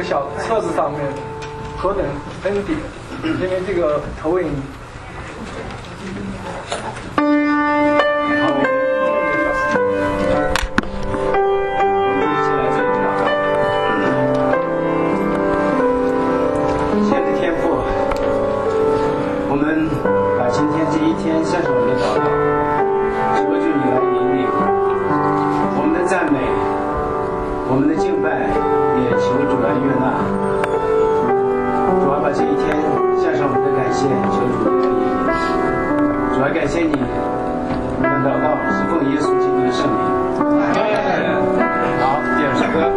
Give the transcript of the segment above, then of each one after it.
小册子上面何等恩典，因为这个投影。 向上我们的祷告，求主你来引领我们的赞美，我们的敬拜，也求主来悦纳。主啊，把这一天向上我们的感谢，求主你来引领。主啊，感谢你，我们祷告是奉耶稣基督的圣名。好，第二首歌。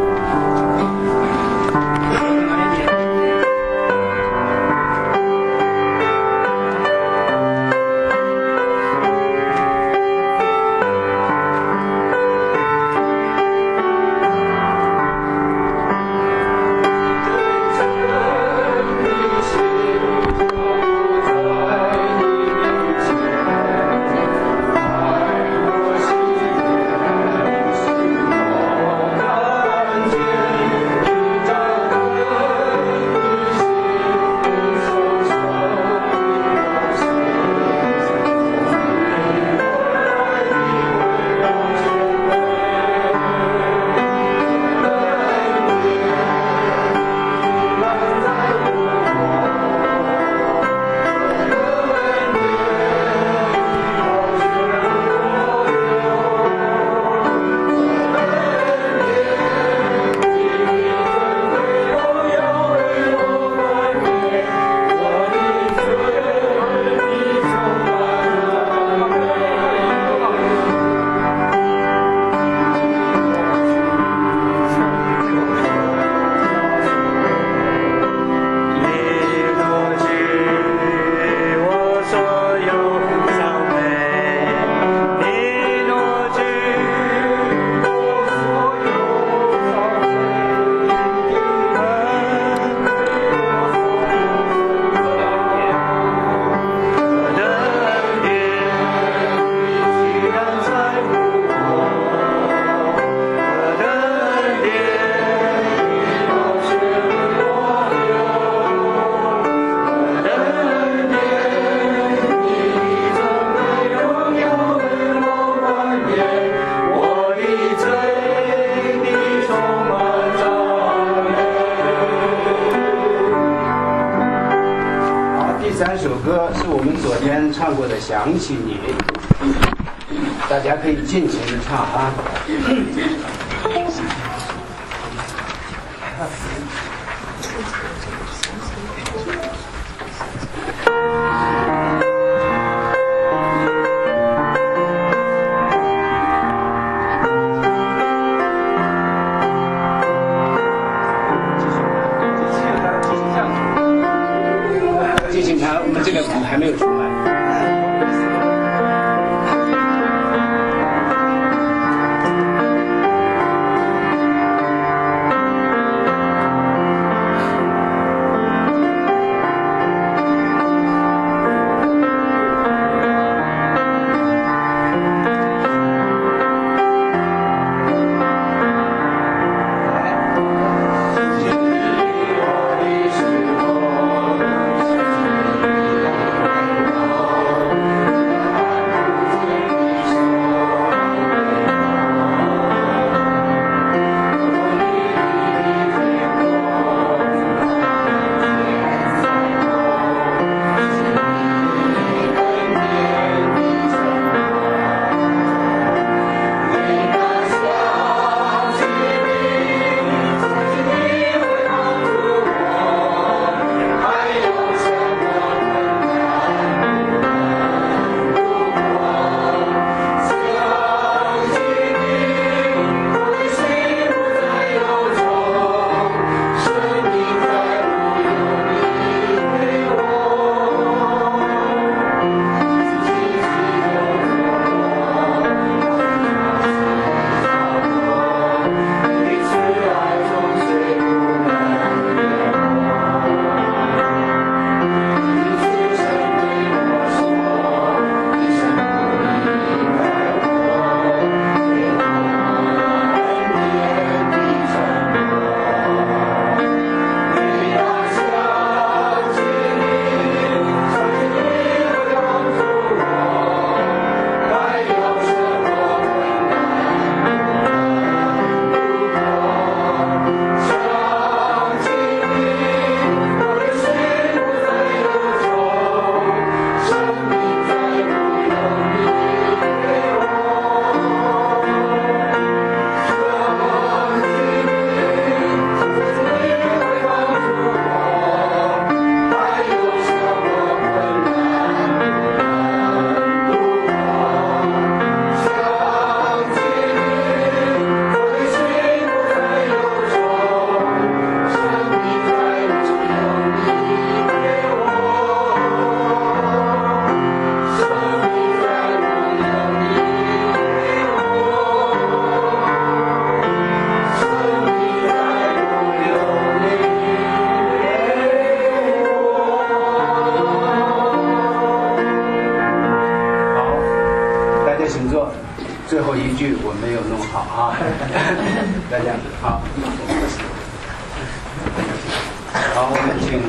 想起你，大家可以尽情的唱啊。继续唱，我们这个谱还没有出来。 就请坐。最后一句我没有弄好啊，大家好。好，我们请。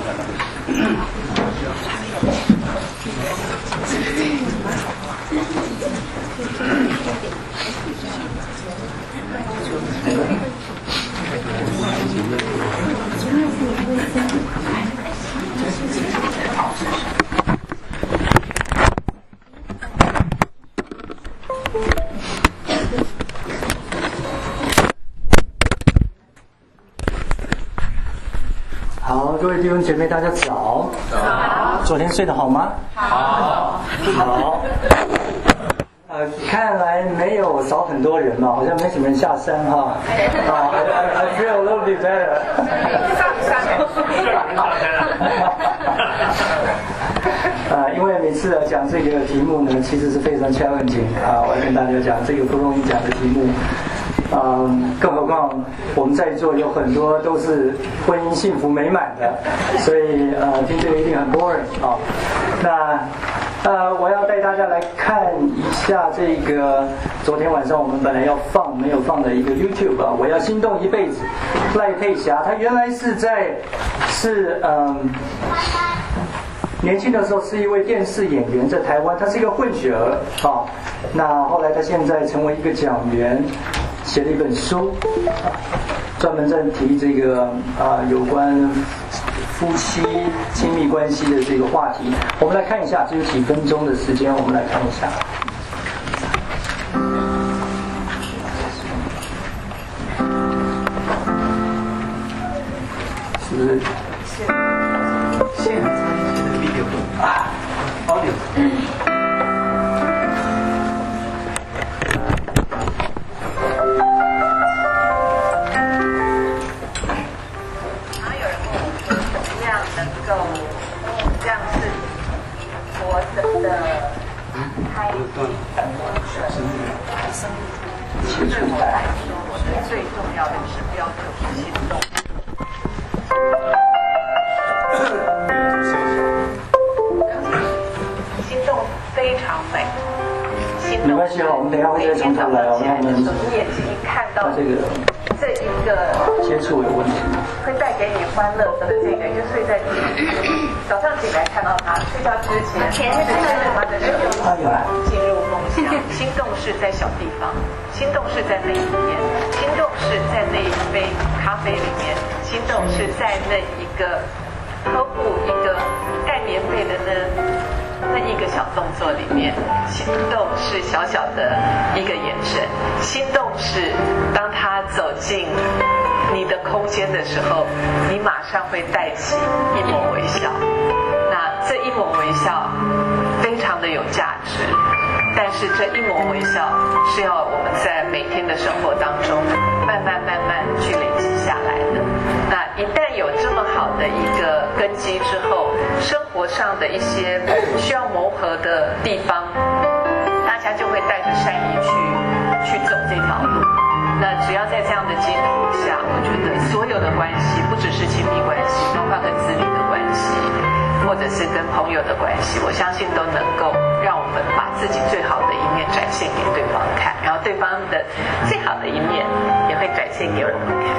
好，各位弟兄姐妹，大家早。早。昨天睡得好吗？好。好。看来没有少很多人嘛，好像没什么人下山哈。I feel a little bit better。因为每次讲这个题目呢，其实是非常 challenging 啊，我要跟大家讲这个不容易讲的题目。更何况我们在座有很多都是婚姻幸福美满的，所以听这个一定很 boring 啊。那我要带大家来看一下这个昨天晚上我们本来要放没有放的一个 YouTube 啊，我要心动一辈子，赖佩霞，她原来是年轻的时候是一位电视演员，在台湾，她是一个混血儿啊。那后来她现在成为一个讲员，写了一本书，专门在提这个有关夫妻亲密关系的这个话题。我们来看一下，只有几分钟的时间，我们来看一下。是不是？现在的 video audio。 对我来说，我觉得最重要的指标就是行动。心动非常美。 没关系，我们等一下会再从头来哦。那我们你眼睛看到这一个接触有问题， 会带给你欢乐的这个，就睡在早上起来看到他，睡觉之前他的手进入梦乡。心动是在小地方，心动是在那一天，心动是在那一杯咖啡里面，心动是在那一个呵护一个盖棉被的那一个小动作里面，心动是小小的一个眼神，心动是当他走进你的空间的时候，你马上会带起一抹微笑。那这一抹微笑非常的有价值，但是这一抹微笑是要我们在每天的生活当中慢慢去累积下来的。那一旦有这么好的一个根基之后，生活上的一些需要磨合的地方，大家就会带着善意去走这条路。那只要在这样的基础下，我觉得所有的关系，不只是亲密关系，包括跟子女的关系，或者是跟朋友的关系，我相信都能够让我们把自己最好的一面展现给对方看，然后对方的最好的一面也会展现给我们看。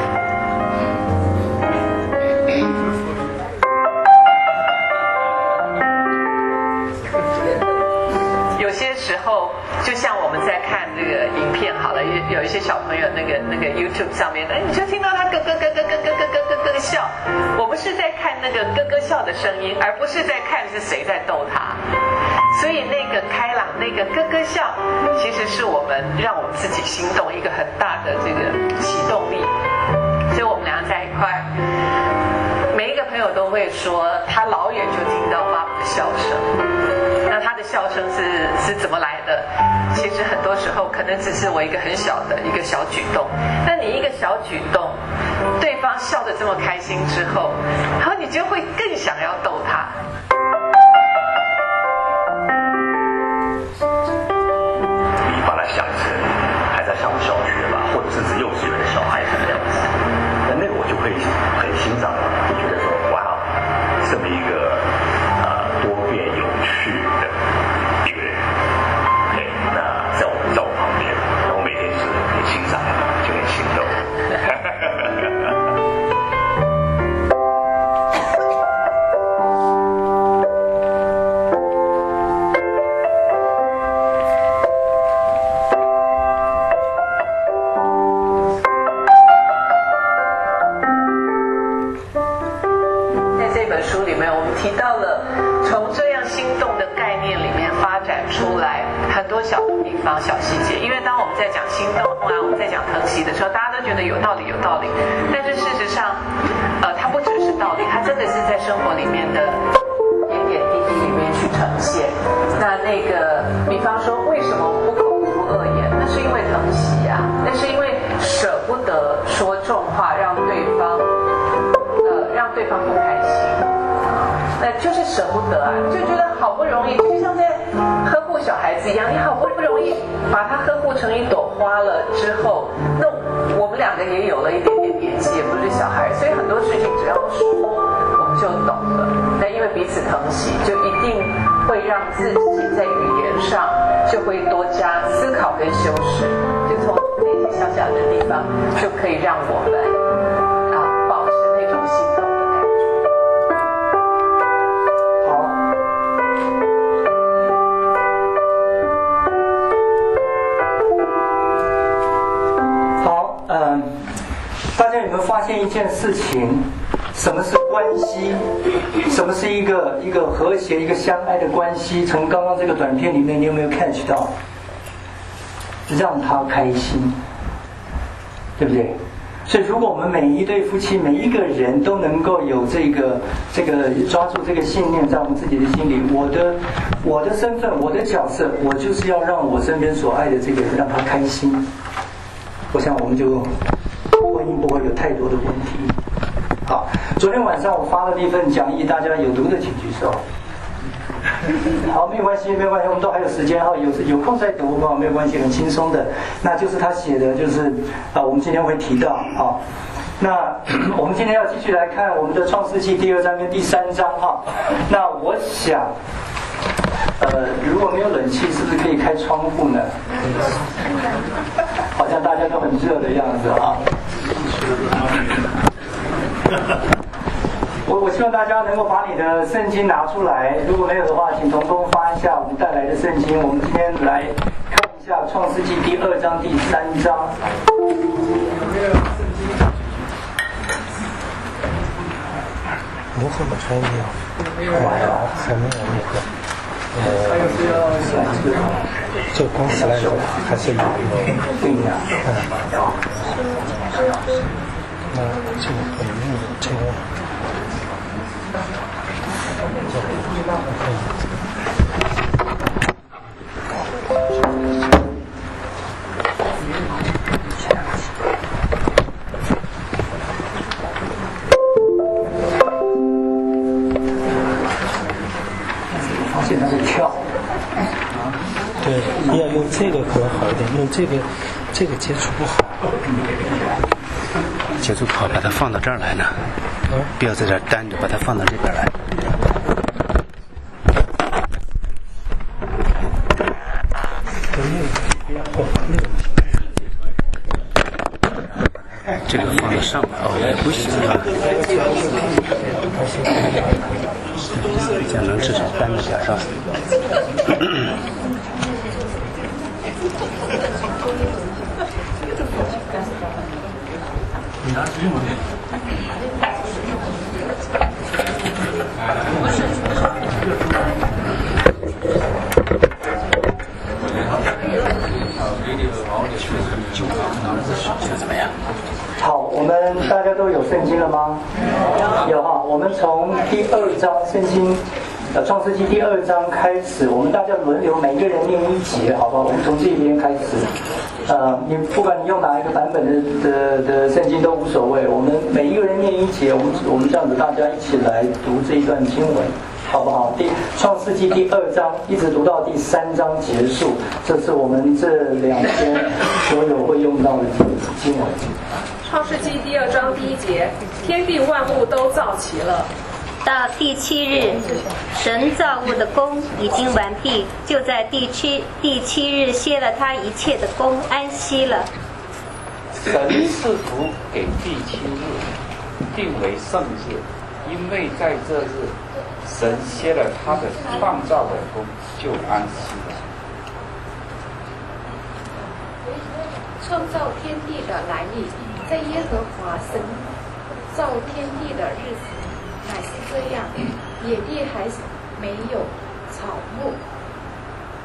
有些时候，就像我们在看这个影片好了，有一些小朋友那个 YouTube 上面的，你就听到他咯咯咯咯咯咯咯咯咯咯笑。我们是在看那个咯咯笑的声音，而不是在看是谁在逗他。所以那个开朗，那个咯咯笑，其实是我们让我们自己心动一个很大的这个启动力。所以我们俩在一块，每一个朋友都会说，他老远就听到爸爸的笑声。那他的笑声是怎么来的？其实很多时候可能只是我一个很小的一个小举动。那你一个小举动，对方笑得这么开心之后，然后你就会更想要逗他。 你把它想成还在上小学吧，或者甚至幼稚园的小孩子那样子，那个我就会很欣赏，就觉得说哇，这么一个多变有趣的一个人。对，那小的地方、小细节。因为当我们在讲心动啊，我们在讲疼惜的时候，大家都觉得有道理，有道理。但是事实上，它不只是道理，它真的是在生活里面的点点滴滴里面去呈现。那个，比方说，为什么不口出恶言？那是因为疼惜啊，那是因为舍不得说重话，让对方不开心。那就是舍不得啊，就觉得好不容易，就像在呵护小孩子一样，你好不容易把他呵护成一朵花了之后，那我们两个也有了一点点年纪，也不是小孩，所以很多事情只要说我们就懂了。那因为彼此疼惜，就一定会让自己在语言上就会多加思考跟修饰，就从那些小小的地方就可以让我们保持那种心动的感觉。 大家有没有发现一件事情？什么是关系？什么是一个和谐、一个相爱的关系？从刚刚这个短片里面，你有没有 catch 到？让他开心，对不对？所以，如果我们每一对夫妻、每一个人都能够有这个抓住这个信念，在我们自己的心里，我的身份、我的角色，我就是要让我身边所爱的这个人让他开心。我想我们就婚姻不会有太多的问题。好，昨天晚上我发了一份讲义，大家有读的请举手。好，没有关系，我们都还有时间哈，有空再读哈，没有关系，很轻松的。那就是他写的，就是我们今天会提到啊。那我们今天要继续来看我们的创世纪第2章跟第3章哈。那我想，如果没有冷气，是不是可以开窗户呢？好像大家都很热的样子啊。我希望大家能够把你的圣经拿出来，如果没有的话，请童工发一下我们带来的圣经。我们今天来看一下创世纪第2章、第3章。 你怎么穿衣服？还没有那个。这公司来说还是有对呀。那这个本命这个。 现在在跳。 对，要用这个可能好一点，用这个接触不好。 接触不好，把它放到这儿来呢。不要在这儿单着，把它放到这边来。这个放到上面也不行啊。这样能至少单着点上。怎么样？ 好，我们大家都有圣经了吗？有哈。我们从第2章圣经，创世纪第2章开始，我们大家轮流，每个人念1节，好不好？我们从这边开始。你不管你用哪一个版本的圣经都无所谓，我们每一个人念1节，我们这样子大家一起来读这一段经文，好不好？创世纪第2章一直读到第3章结束，这是我们这2天所有会用到的经文。 创世纪第2章第1节，天地万物都造齐了。 到第7日，神造物的工已经完毕，就在第7日歇了他一切的工，安息了。 神赐福给第7日，定为圣日，因为在这日，神歇了他的创造的工，就安息了。 创造天地的来历，在耶和华神造天地的日子乃是这样，野地还没有草木，地上的万物都是他造的，他们生长，长大，成熟，直到地极，地上的万物都是他造的，他们生长，长大，成熟，直到地极。 好，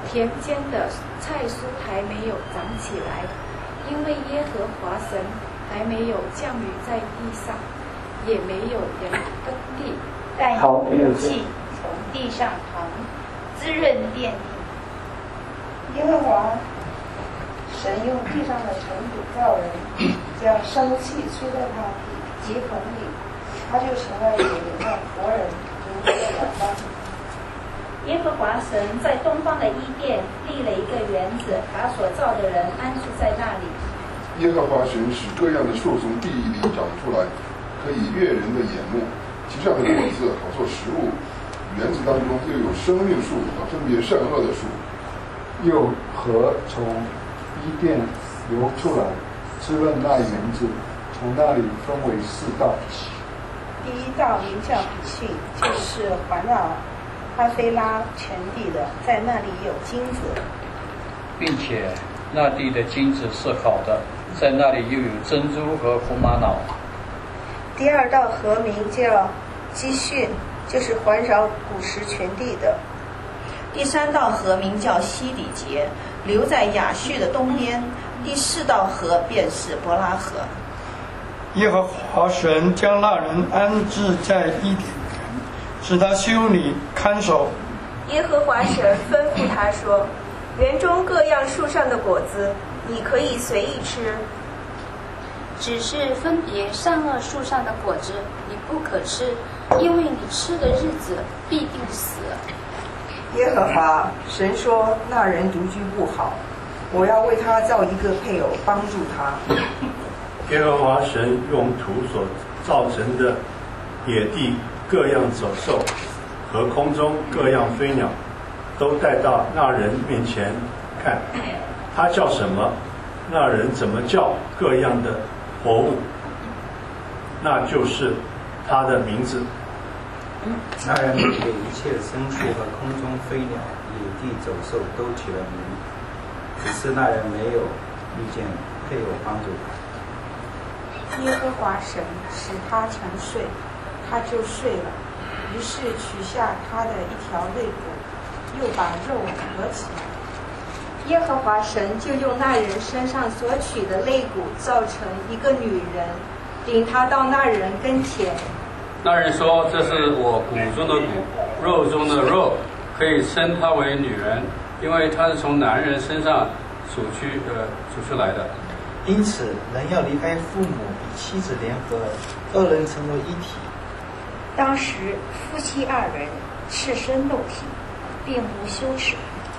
田间的菜蔬还没有长起来，因为耶和华神还没有降雨在地上，也没有人耕地。 但有雾气从地上淌，滋润遍地。 耶和华神用地上的尘土造人，将生气吹在他鼻孔里，他就成了有灵的活人，如这两般。 耶和华神在东方的伊甸立了一个园子，把所造的人安住在那里。 耶和华神使各样的树从地里长出来，可以悦人的眼目，其上的果子好做食物。园子当中又有生命树和分别善恶的树。 又河从伊甸流出来，滋润那园子，从那里分为4道。 第一道名叫比逊，就是环绕哈菲拉全地的，在那里有金子， 并且那地的金子是好的，在那里又有珍珠和红玛瑙。 第二道河名叫基训，就是环绕古时全地的。 第3道河名叫西底结，流在亚述的东边。第4道河便是伯拉河。 耶和华神将那人安置在伊甸园，使他修理看守。 耶和华神吩咐他说：园中各样树上的果子，你可以随意吃， 只是分别善恶树上的果子你不可吃，因为你吃的日子必定死。 耶和华神说：那人独居不好，我要为他造一个配偶帮助他。 耶和华神用土所造成的野地各样走兽和空中各样飞鸟，都带到那人面前看，他叫什么，那人怎么叫各样的活物，那就是他的名字。 那人给一切牲畜和空中飞鸟、野地走兽都起了名，只是那人没有遇见配偶帮助他。 耶和华神使他沉睡，他就睡了，于是取下他的一条肋骨，又把肉合起来。 耶和华神就用那人身上所取的肋骨造成一个女人，领他到那人跟前。 那人说：这是我骨中的骨，肉中的肉，可以称她为女人，因为她是从男人身上属出来的。 因此，人要离开父母，与妻子联合，2人成为一体。 当时夫妻2人赤身露体，并无羞耻。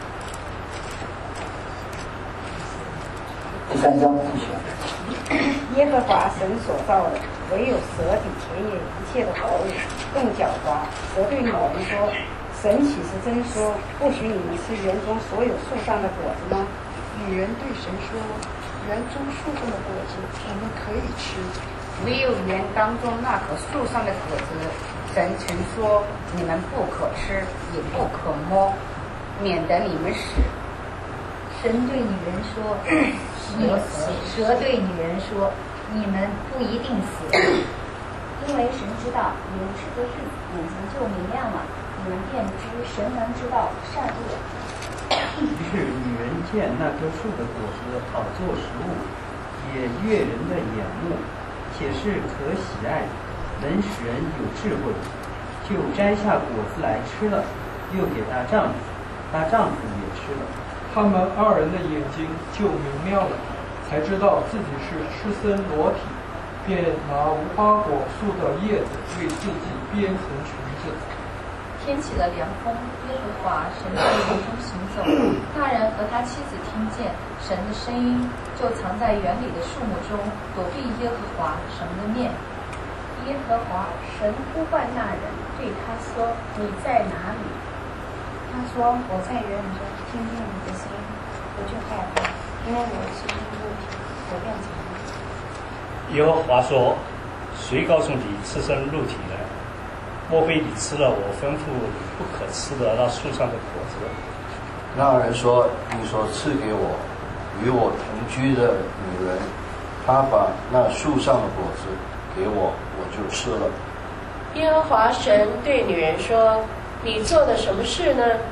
第3章。 耶和华神所造的，唯有蛇比田野一切的活物更狡猾。蛇对女人说：神岂是真说，不许你们吃园中所有树上的果子吗？ 女人对神说：园中树上的果子我们可以吃， 唯有园当中那棵树上的果子，神曾说你们不可吃，也不可摸，免得你们死。 神对女人说：蛇对女人说，你们不一定死，因为神知道你们吃的日子眼睛就明亮了，你们便知神能知道善恶。 于是女人见那棵树的果子好做食物，也悦人的眼目，且是可喜爱，能使人有智慧，就摘下果子来吃了，又给她丈夫，她丈夫也吃了。 他们2人的眼睛就明亮了，才知道自己是赤身裸体，便拿无花果树的叶子为自己编成裙子。 天起了凉风，耶和华神在园中行走，那人和他妻子听见神的声音，就藏在园里的树木中，躲避耶和华神的面。 耶和华神呼唤那人，对他说：你在哪里？他说：我在园里中听见你的声音，我就害怕，因为我赤身露体，我便藏了。 耶和华说：谁告诉你赤身露体呢？莫非你吃了我吩咐你不可吃的那树上的果子？ 那人说：你所赐给我与我同居的女人，她把那树上的果子给我，我就吃了。 耶和华神对女人说：你做的什么事呢？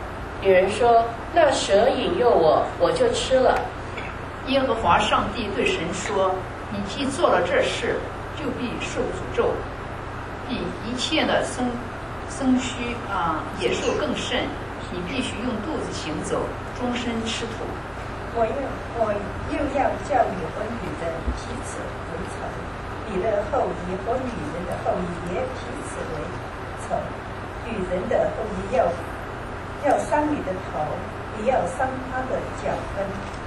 女人说：“那蛇引诱我，我就吃了。” 耶和华上帝对神说：“你既做了这事，就必受诅咒，比一切的生须野兽更甚。你必须用肚子行走，终身吃土。 我又要叫你和女人彼此为仇，你的后裔和女人的后裔也彼此为仇。女人的后裔要伤你的头，也要伤她的脚跟。”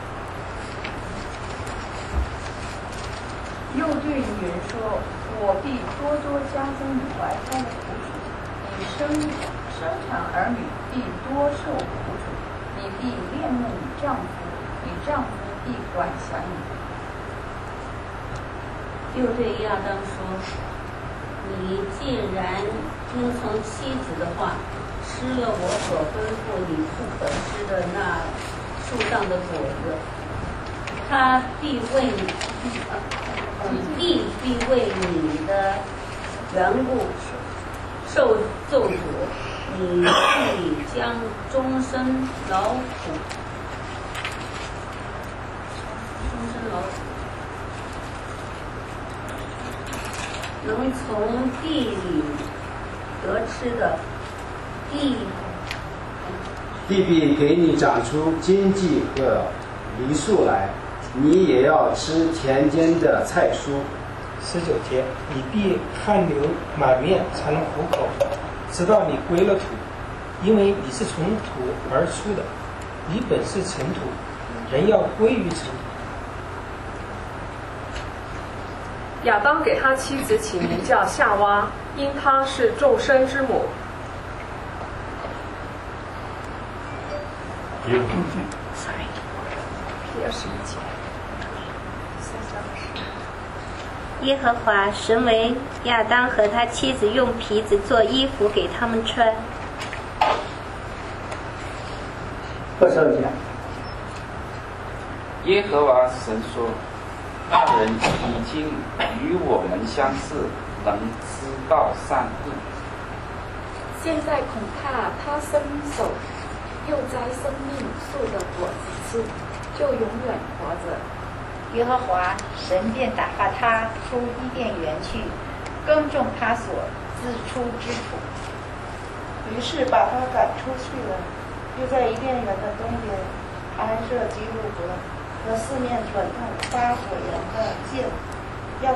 又对女人说：“我必多多加增你怀胎的苦楚，你生产儿女必多受苦楚，你必恋慕你丈夫，你丈夫必管辖你。” 又对亚当说：“你既然听从妻子的话，吃了我所吩咐你不可吃的那树上的果子，他必为你的缘故受咒诅，你必将终身劳苦。能从地里得吃的，地必给你长出荆棘和梨树来，你也要吃田间的菜蔬。 19节，你必汗流满面才能糊口，直到你归了土，因为你是从土而出的，你本是尘土，人要归于尘土。 亚当给他妻子起名叫夏娃，因她是众生之母。 第21节。 耶和华神为亚当和他妻子用皮子做衣服给他们穿。 22节。 耶和华神说：“那人已经与我们相似，能知道善恶。 现在恐怕他伸手又摘生命树的果子吃，就永远活着。” 耶和华神便打发他出伊甸园去，耕种他所自出之土。 于是把他赶出去了，又在伊甸园的东边安设基路伯和四面滚烫发火焰的剑，要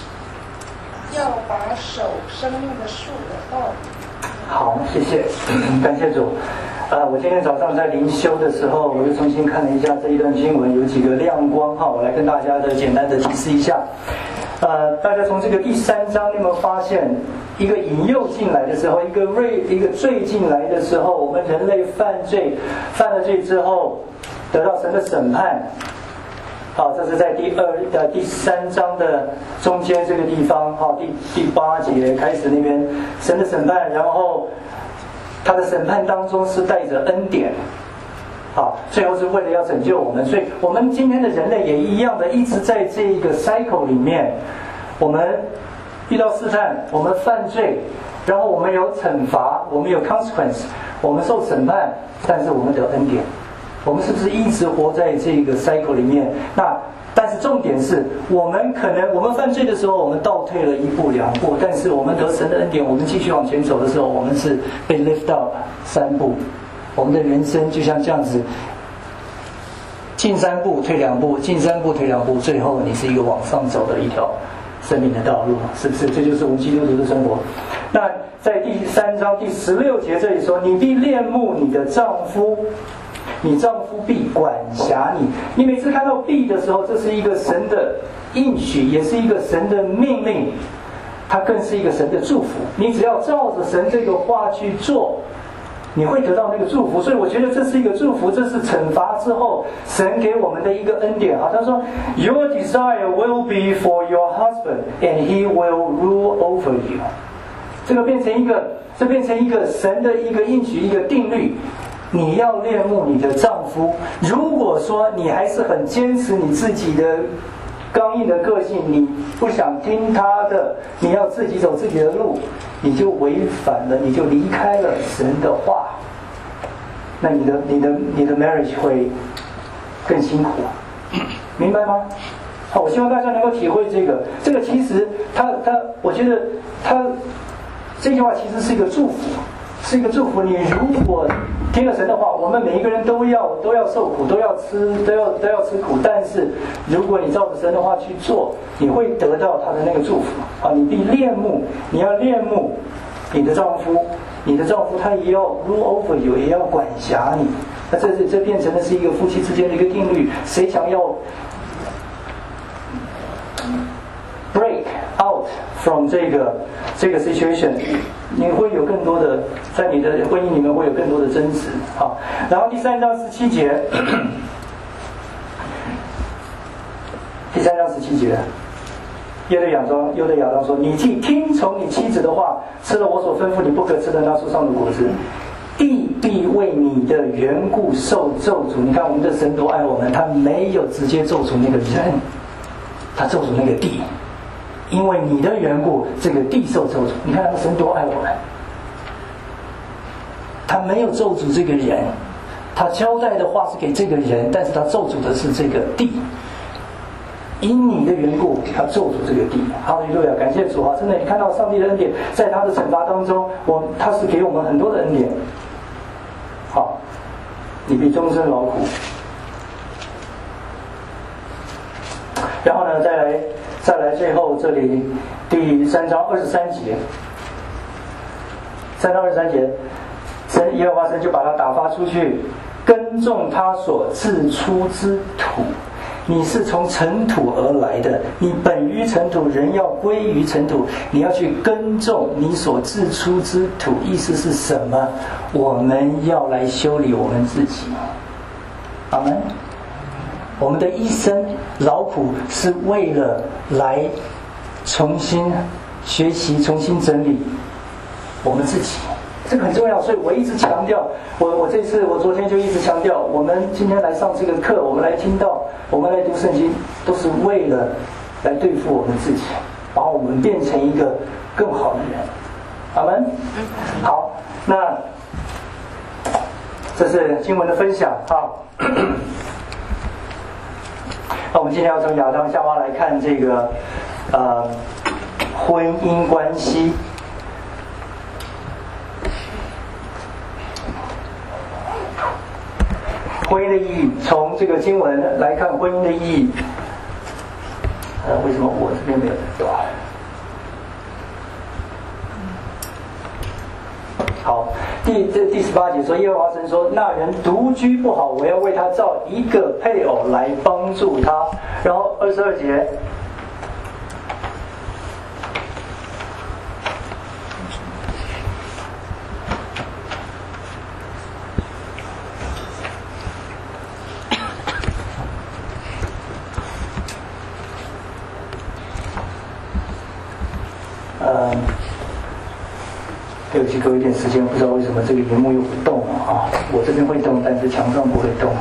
把守生命的树的道理。 好，谢谢，感谢主。我今天早上在灵修的时候，我又重新看了一下这一段经文，有几个亮光哈，我来跟大家简单的提示一下。大家从这个第3章，你有没有发现一个引诱进来的时候，一个罪进来的时候，我们人类犯了罪之后，得到神的审判。好，这是在第3章的中间这个地方，好，第8节开始那边神的审判，然后他的审判当中是带着恩典，好，最后是为了要拯救我们，所以我们今天的人类也一样的，一直在这一个 cycle 里面，我们遇到试探，我们犯罪，然后我们有惩罚，我们有 consequence， 我们受审判，但是我们得恩典。我们是不是一直活在这个 cycle 里面？但是重点是我们犯罪的时候，我们倒退了1步2步，但是我们得神的恩典，我们继续往前走的时候，我们是被 lift up 3步。我们的人生就像这样子，进3步退2步，进3步退2步，最后你是一个往上走的一条生命的道路，是不是？这就是我们基督徒的生活。那在第3章第16节这里说：“你必恋慕你的丈夫，你丈夫必管辖你。”你每次看到必的时候，这是一个神的应许，也是一个神的命令，它更是一个神的祝福。你只要照着神这个话去做，你会得到那个祝福。所以我觉得这是一个祝福，这是惩罚之后神给我们的一个恩典。好，他说 Your desire will be for your husband and he will rule over you。 这变成一个神的一个应许，一个定律。你要恋慕你的丈夫，如果说你还是很坚持你自己的刚硬的个性，你不想听他的，你要自己走自己的路，你就违反了，你就离开了神的话。 那你的 marriage 会更辛苦，明白吗？好，我希望大家能够体会这个。这个其实我觉得这句话其实是一个祝福，是一个祝福。你如果听了神的话，我们每一个人都要受苦，都要吃苦。但是如果你照着神的话去做，你会得到他的那个祝福啊！你要恋慕你的丈夫，你的丈夫他也要 rule over you， 也要管辖你。那这变成的是一个夫妻之间的一个定律，谁想要 break out from 这个 situation， 你会有更多的，在你的婚姻里面会有更多的争执啊。然后第3章17节，第3章17节，约的亚当说：“你既听从你妻子的话，吃了我所吩咐你不可吃的那树上的果子，地必为你的缘故受咒诅。”你看我们的神多爱我们，他没有直接咒诅那个人，他咒诅那个地。因为你的缘故，这个地受咒诅。你看神多爱我们，他没有咒诅这个人，他交代的话是给这个人，但是他咒诅的是这个地。因你的缘故，他咒诅这个地。哈利路亚，感谢主啊！真的，你看到上帝的恩典，在他的惩罚当中，他是给我们很多的恩典。好，你必终身劳苦。然后呢，再来最后这里第3章23节，3章23节，耶和华神就把他打发出去，耕种他所自出之土。你是从尘土而来的，你本于尘土，人要归于尘土。你要去耕种你所自出之土，意思是什么？我们要来修理我们自己。阿们。我们的一生劳苦是为了来重新学习、重新整理我们自己，这个很重要。所以我一直强调，我昨天就一直强调，我们今天来上这个课，我们来听到，我们来读圣经，都是为了来对付我们自己，把我们变成一个更好的人。阿们。好，那这是经文的分享啊。那我们今天要从亚当夏娃来看这个婚姻关系。婚姻的意义，从这个经文来看婚姻的意义。为什么我这边没有在动？好，第18节说，耶和华神说，那人独居不好，我要为他造一个配偶来帮助他。然后22节，对不起，给我一点时间，不知道为什么这个屏幕又不动啊！我这边会动，但是墙上不会动。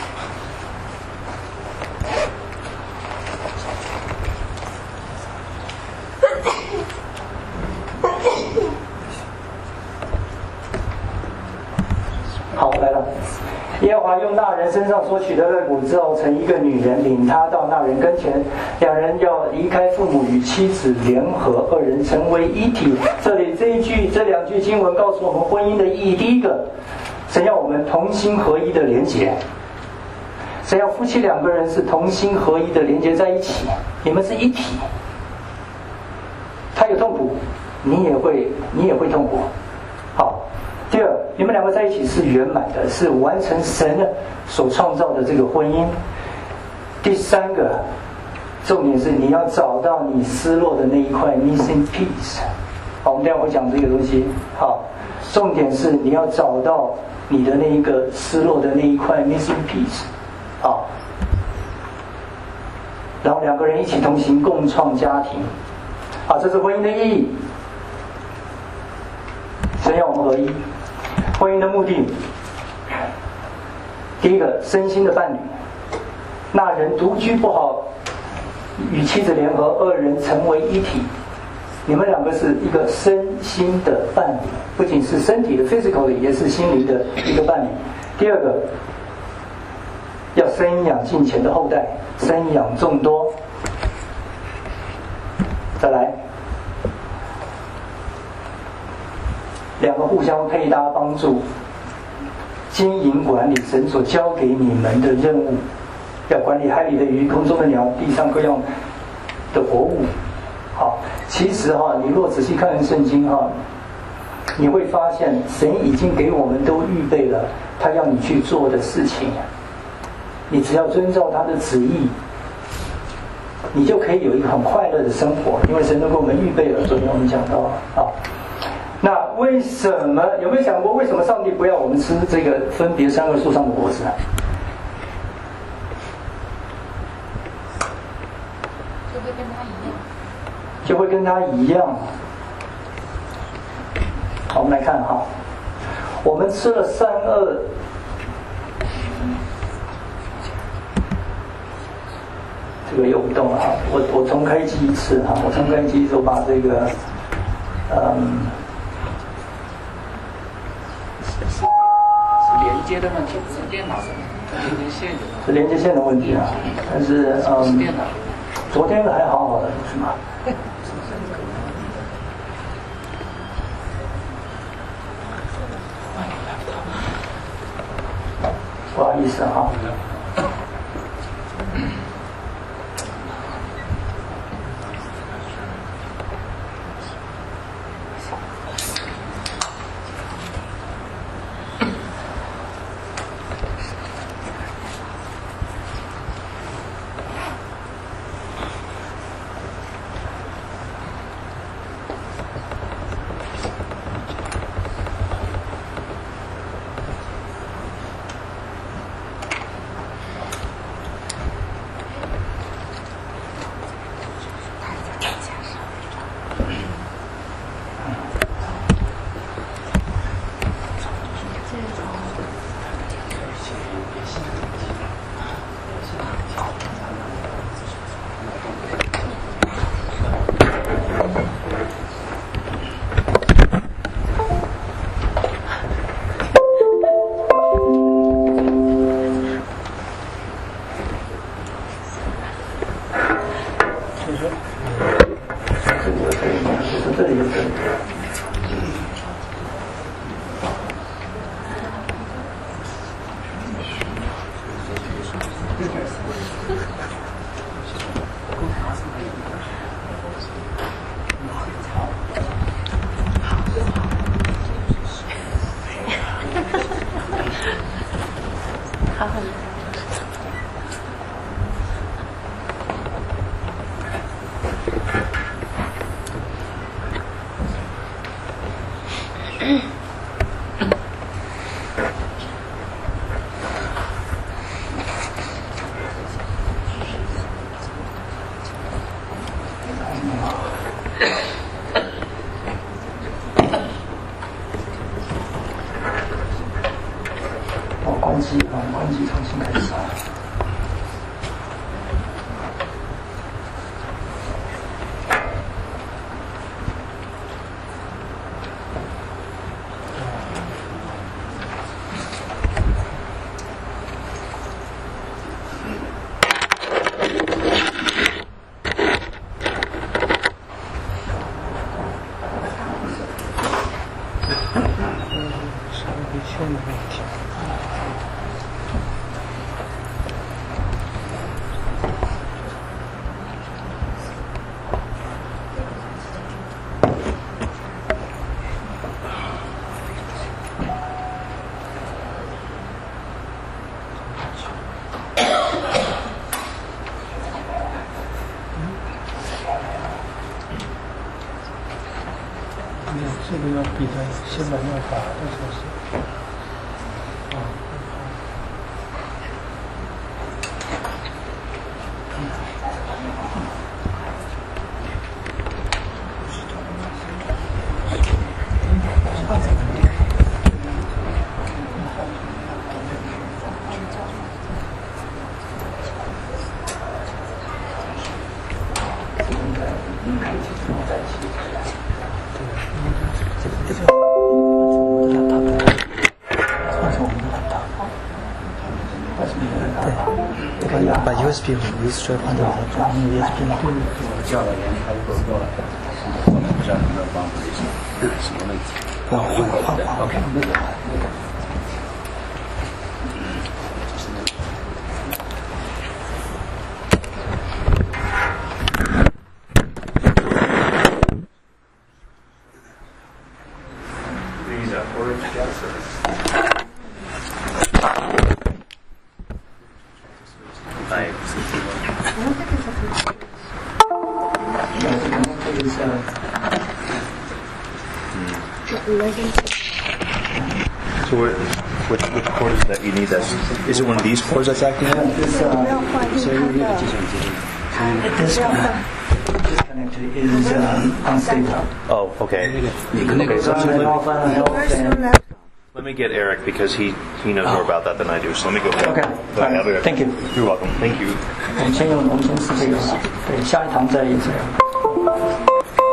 好，来了。耶和华用那人身上所取的肋骨造成一个女人，领他到那人跟前，两人要离开父母，与妻子联合，二人成为一体。这里这两句经文告诉我们婚姻的意义。第一个，神要我们同心合一的连结，神要夫妻两个人是同心合一的连结在一起，你们是一体。他有痛苦，你也会痛苦。好。第二，你们两个在一起是圆满的，是完成神所创造的这个婚姻。第三个，重点是你要找到你失落的那一块 missing piece。好，我们待会会讲这个东西。好，重点是你要找到你的那一个失落的那一块 missing piece。好，然后两个人一起同行，共创家庭。好，这是婚姻的意义。神要我们合一。婚姻的目的，第一个，身心的伴侣。那人独居不好，与妻子联合，二人成为一体。你们两个是一个身心的伴侣，不仅是身体的 physically， 也是心灵的一个伴侣。 第二个，要生养敬虔的后代，生养众多。再来，两个互相配搭帮助，经营管理神所交给你们的任务，要管理海里的鱼、空中的鸟、地上各样的活物。好，其实你若仔细看圣经你会发现神已经给我们都预备了他要你去做的事情，你只要遵照他的旨意，你就可以有一个很快乐的生活，因为神都给我们预备了。昨天我们讲到那为什么有没有想过为什么上帝不要我们吃这个分别善恶树上的果子呢？ 就会跟他一样。 就会跟他一样。好，我们来看我们吃了善恶，这个又不动了我重开机一次我重开机就把这个是连接的问题，不是电脑的连接线的， 是连接线的问题但是昨天还好的是吗？不好意思关机重新开始这个要比的先把尿拔的才是。 把 USB 和 USB 换掉，把那个 USB 对。 我叫了人开过过来，我们不知道能不能帮我一下，什么问题？换 OK。 So which cord is that you need? Is it one of these cords that's acting up? This disconnected is unstable. Oh, okay. Let me get Eric because he knows more about that than I do. So let me go. Okay. Thank you. You're welcome. Thank you. 我们先试这个，对，下一堂再这样。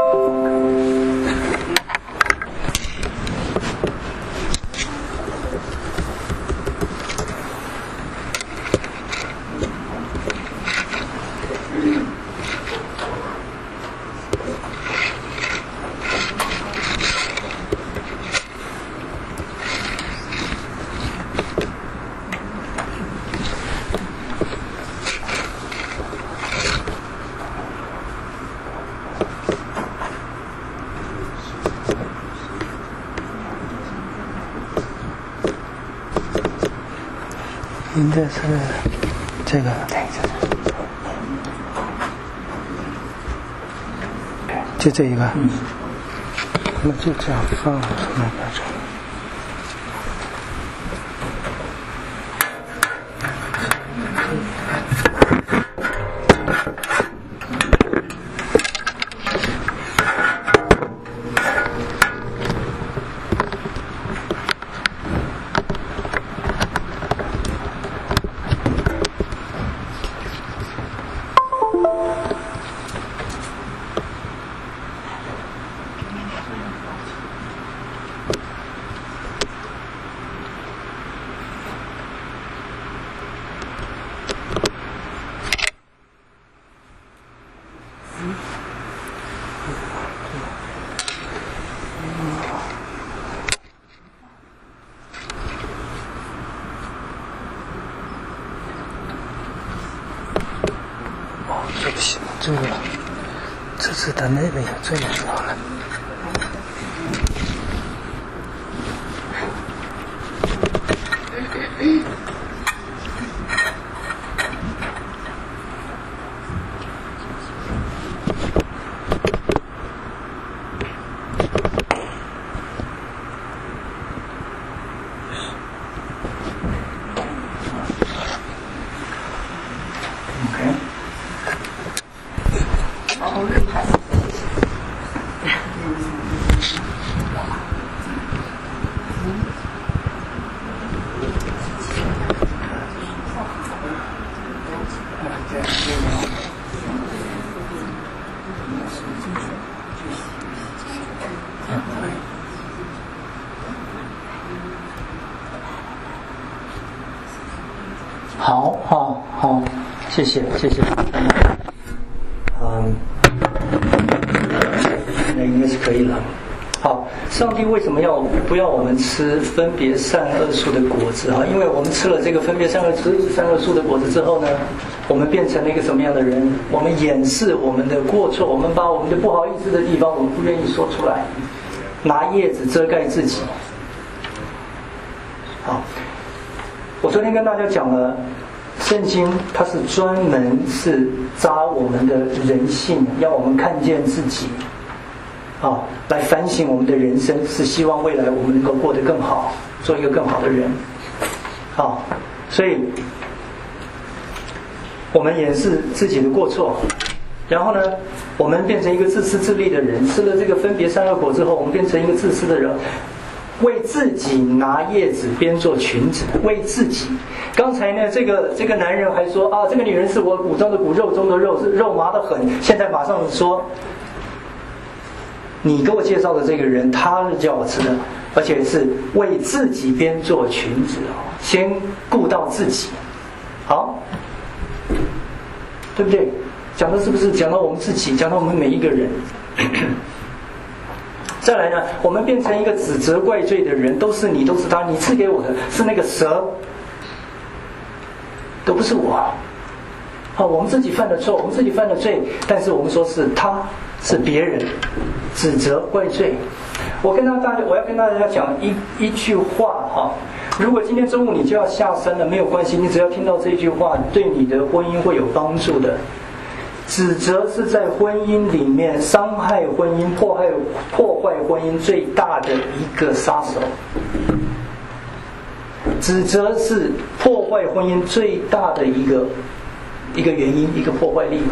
您这是这个，就这一个，那就这样放从那边走。这不行，这次他那边也这样说了。 好，谢谢。那应该是可以了。好，上帝为什么不要我们吃分别善恶树的果子啊？因为我们吃了这个分别善恶树的果子之后呢，我们变成了一个什么样的人？我们掩饰我们的过错，我们把我们的不好意思的地方，我们不愿意说出来，拿叶子遮盖自己。好，我昨天跟大家讲了。圣经它是专门是扎我们的人性，让我们看见自己，来反省我们的人生，是希望未来我们能够过得更好，做一个更好的人，所以我们掩饰自己的过错，然后呢，我们变成一个自私自利的人，吃了这个分别善恶果之后，我们变成一个自私的人。为自己拿叶子编做裙子，为自己。刚才呢，这个男人还说这个女人是我骨中的骨，肉中的肉，是肉麻得很。现在马上说，你给我介绍的这个人，他是叫我吃的，而且是为自己编做裙子先顾到自己。 好，对不对？讲的是不是讲到我们自己，讲到我们每一个人？再来呢，我们变成一个指责怪罪的人，都是你，都是他，你赐给我的是那个蛇，都不是我。好，我们自己犯的错，我们自己犯的罪，但是我们说是他，是别人，指责怪罪。我要跟大家讲一句话哈。如果今天中午你就要下山了，没有关系，你只要听到这句话，对你的婚姻会有帮助的。指责是在婚姻里面伤害婚姻、破坏婚姻最大的一个杀手。指责是破坏婚姻最大的一个原因，一个破坏力。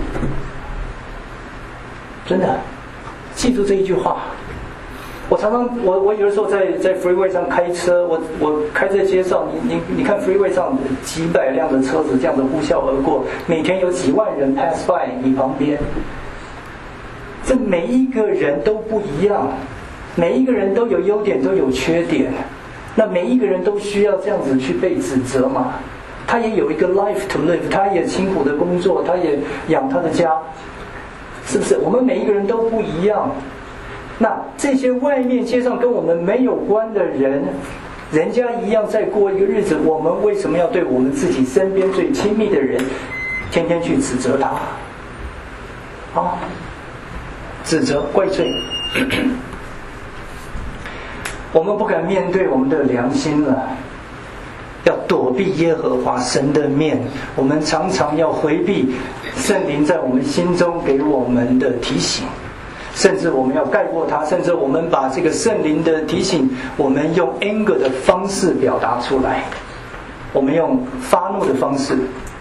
真的，记住这一句话。我常常，我有的时候在 freeway 上开车，我开在街上，你看 freeway 上几百辆的车子这样子呼啸而过，每天有几万人 pass by 你旁边，这每一个人都不一样，每一个人都有优点，都有缺点，那每一个人都需要这样子去被指责嘛？他也有一个 life to live， 他也辛苦的工作，他也养他的家，是不是？我们每一个人都不一样。那这些外面街上跟我们没有关的人，人家一样在过一个日子，我们为什么要对我们自己身边最亲密的人，天天去指责他？啊，指责怪罪，我们不敢面对我们的良心了，要躲避耶和华神的面，我们常常要回避圣灵在我们心中给我们的提醒。甚至我们要盖过它，甚至我们把这个圣灵的提醒，我们用 anger 的方式表达出来，我们用发怒的方式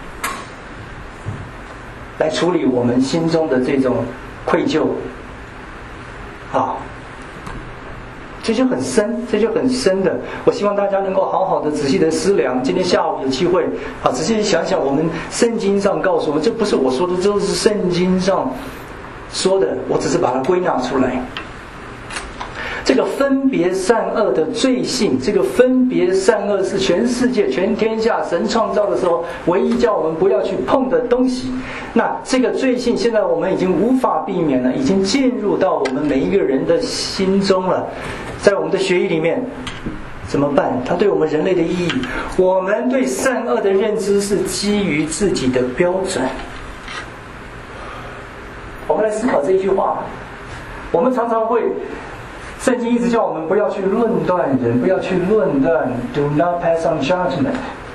来处理我们心中的这种愧疚。好，这就很深的。我希望大家能够好好的、仔细的思量。今天下午有机会，仔细想想，我们圣经上告诉我们，这不是我说的，这是圣经上说的，我只是把它归纳出来。这个分别善恶的罪性，这个分别善恶是全世界、全天下神创造的时候唯一叫我们不要去碰的东西。那这个罪性现在我们已经无法避免了，已经进入到我们每一个人的心中了，在我们的血液里面。怎么办？它对我们人类的意义，我们对善恶的认知是基于自己的标准。我们来思考这一句话。我们常常会，圣经一直叫我们不要去论断人，不要去论断 ，do not pass on judgment。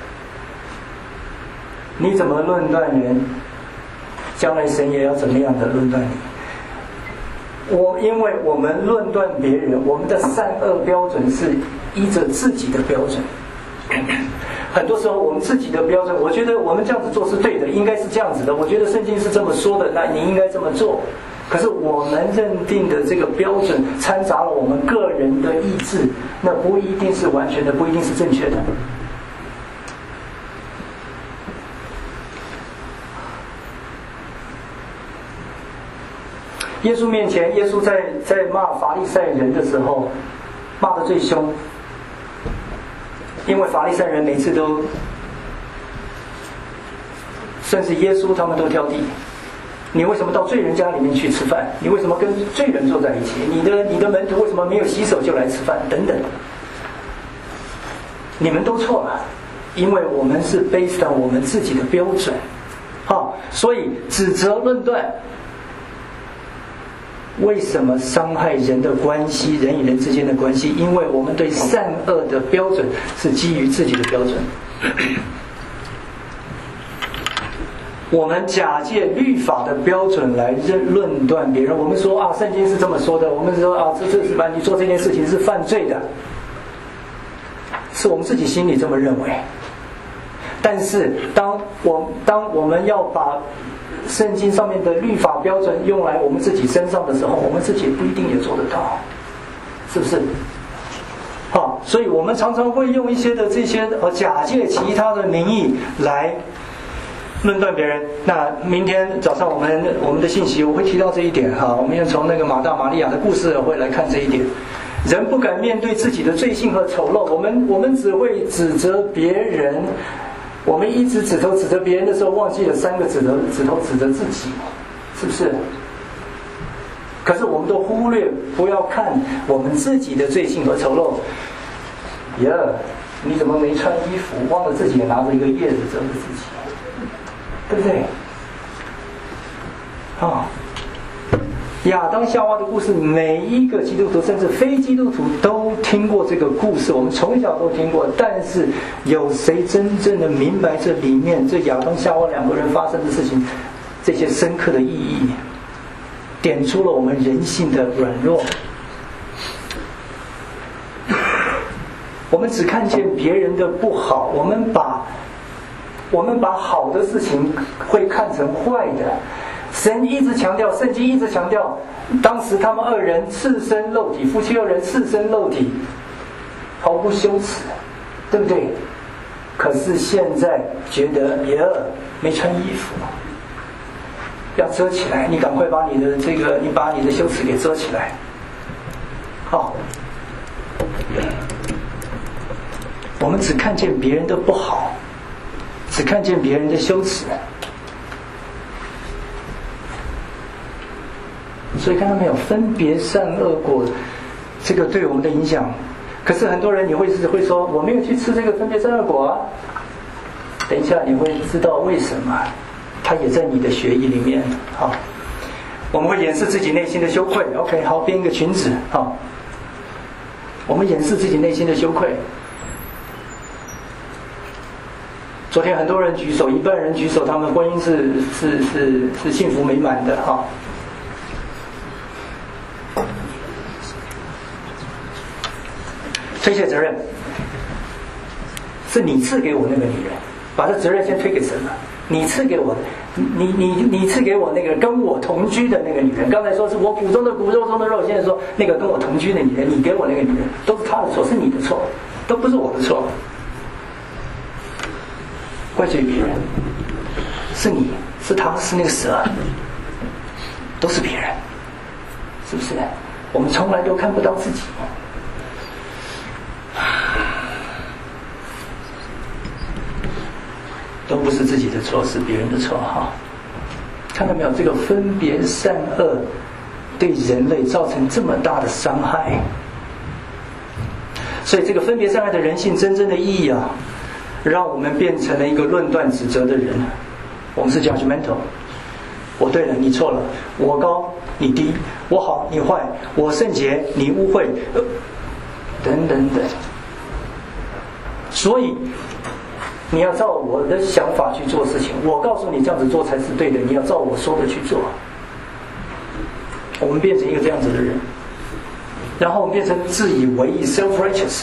你怎么论断人，将来神也要怎么样的论断你。因为我们论断别人，我们的善恶标准是依着自己的标准。很多时候我们自己的标准，我觉得我们这样子做是对的，应该是这样子的，我觉得圣经是这么说的，那你应该这么做。可是我们认定的这个标准掺杂了我们个人的意志，那不一定是完全的，不一定是正确的。耶稣面前，耶稣在骂法利赛人的时候，骂得最凶。因为法利赛人每次都，甚至耶稣他们都挑剔，你为什么到罪人家里面去吃饭？你为什么跟罪人坐在一起？你的门徒为什么没有洗手就来吃饭？等等，你们都错了，因为我们是 based on 我们自己的标准，好，所以指责论断。为什么伤害人的关系，人与人之间的关系？因为我们对善恶的标准是基于自己的标准。我们假借律法的标准来论断别人。我们说啊，圣经是这么说的。我们说啊，这是吧？你做这件事情是犯罪的，是我们自己心里这么认为。但是当我们要把圣经上面的律法标准用来我们自己身上的时候，我们自己不一定也做得到，是不是？好，所以我们常常会用一些的这些假借其他的名义来论断别人。那明天早上我们的信息我会提到这一点哈，我们要从那个马大马利亚的故事会来看这一点。人不敢面对自己的罪性和丑陋，我们只会指责别人， 我们一直指头指着别人的时候，忘记了3个指头指着自己，是不是？可是我们都忽略不要看我们自己的罪性和丑陋。你怎么没穿衣服？忘了自己也拿着一个叶子遮着自己，对不对？亚当夏娃的故事，每一个基督徒甚至非基督徒都听过这个故事，我们从小都听过。但是有谁真正的明白这里面这亚当夏娃2个人发生的事情，这些深刻的意义，点出了我们人性的软弱。我们只看见别人的不好，我们把好的事情会看成坏的。神一直强调，圣经一直强调，当时他们2人赤身露体，夫妻2人赤身露体，毫不羞耻，对不对？可是现在觉得没穿衣服，要遮起来，你赶快把你的羞耻给遮起来。我们只看见别人的不好，只看见别人的羞耻。所以看到没有，分别善恶果，这个对我们的影响。可是很多人你会说，我没有去吃这个分别善恶果啊。等一下你会知道为什么，它也在你的血液里面。我们会掩饰自己内心的羞愧。OK， 好，编一个裙子。我们掩饰自己内心的羞愧。昨天很多人举手，1半人举手，他们婚姻是幸福美满的推卸责任，是你赐给我那个女人，把这责任先推给神了。你赐给我的，你赐给我那个跟我同居的那个女人。刚才说是我骨中的骨，肉中的肉，现在说那个跟我同居的女人，你给我那个女人，都是她的错，是你的错，都不是我的错。怪罪别人，是你，是他，是那个蛇，都是别人，是不是？我们从来都看不到自己。都不是自己的错，是别人的错看到没有？这个分别善恶对人类造成这么大的伤害，所以这个分别善恶的人性真正的意义让我们变成了一个论断指责的人。我们是 judgmental， 我对了，你错了；我高，你低；我好，你坏；我圣洁，你污秽，等等等。所以你要照我的想法去做事情，我告诉你这样子做才是对的，你要照我说的去做。我们变成一个这样子的人，然后我们变成自以为意 self-righteous，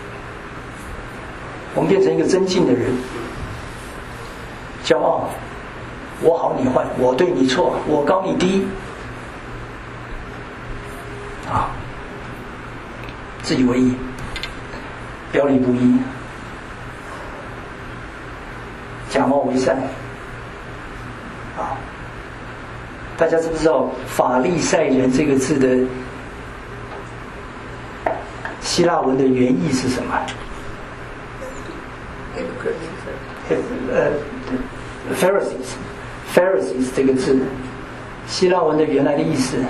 我们变成一个真敬的人，骄傲，我好你坏，我对你错，我高你低自以为意，表里不一，假冒为善大家知不知道法利赛人这个字的希腊文的原意是什么？Pharisees 这个字希腊文的原来的意思，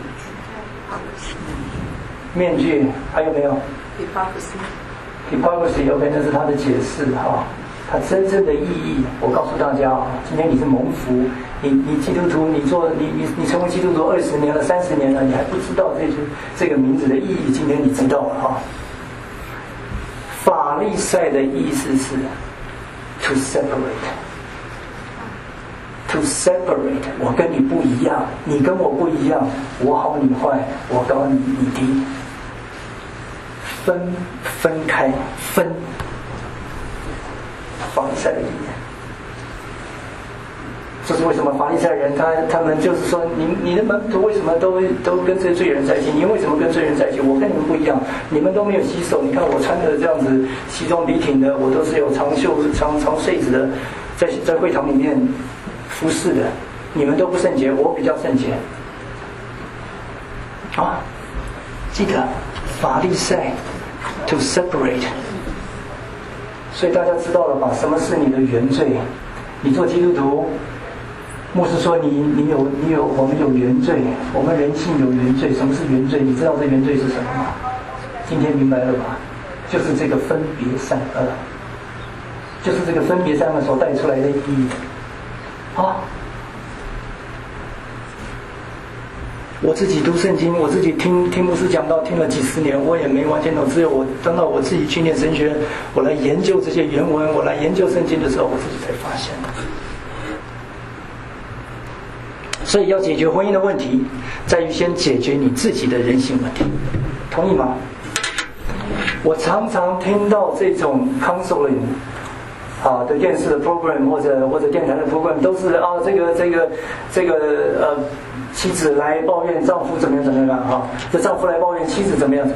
面具，还有没有 Hypocrisy OK， 那是他的解释它真正的意义，我告诉大家今天你是蒙福，你基督徒，你成为基督徒20年了，30年了，你还不知道这个名字的意义，今天你知道了法利赛的意思是 to separate， 我跟你不一样，你跟我不一样，我好你坏，我高你低，分开，法利赛的意义。这是为什么法利赛人他们就是说，你的门徒为什么都跟这些罪人在一起？你为什么跟罪人在一起？我跟你们不一样，你们都没有洗手。你看我穿的这样子西装笔挺的，我都是有长穗子的，在会堂里面服侍的。你们都不圣洁，我比较圣洁。记得法利赛 to separate。 所以大家知道了吧？什么是你的原罪？你做基督徒，牧师说你有我们有原罪，我们人性有原罪。什么是原罪？你知道这原罪是什么吗？今天明白了吧？就是这个分别善恶，就是这个分别善恶所带出来的意义。好，我自己读圣经，我自己听牧师讲道，听了几十年，我也没完全懂。只有我等到我自己去念神学，我来研究这些原文，我来研究圣经的时候，我自己才发现。所以要解决婚姻的问题，在于先解决你自己的人性问题，同意吗？我常常听到这种 counseling 的电视的 program 或者电台的 program 都是这个妻子来抱怨丈夫怎么样这丈夫来抱怨妻子怎么样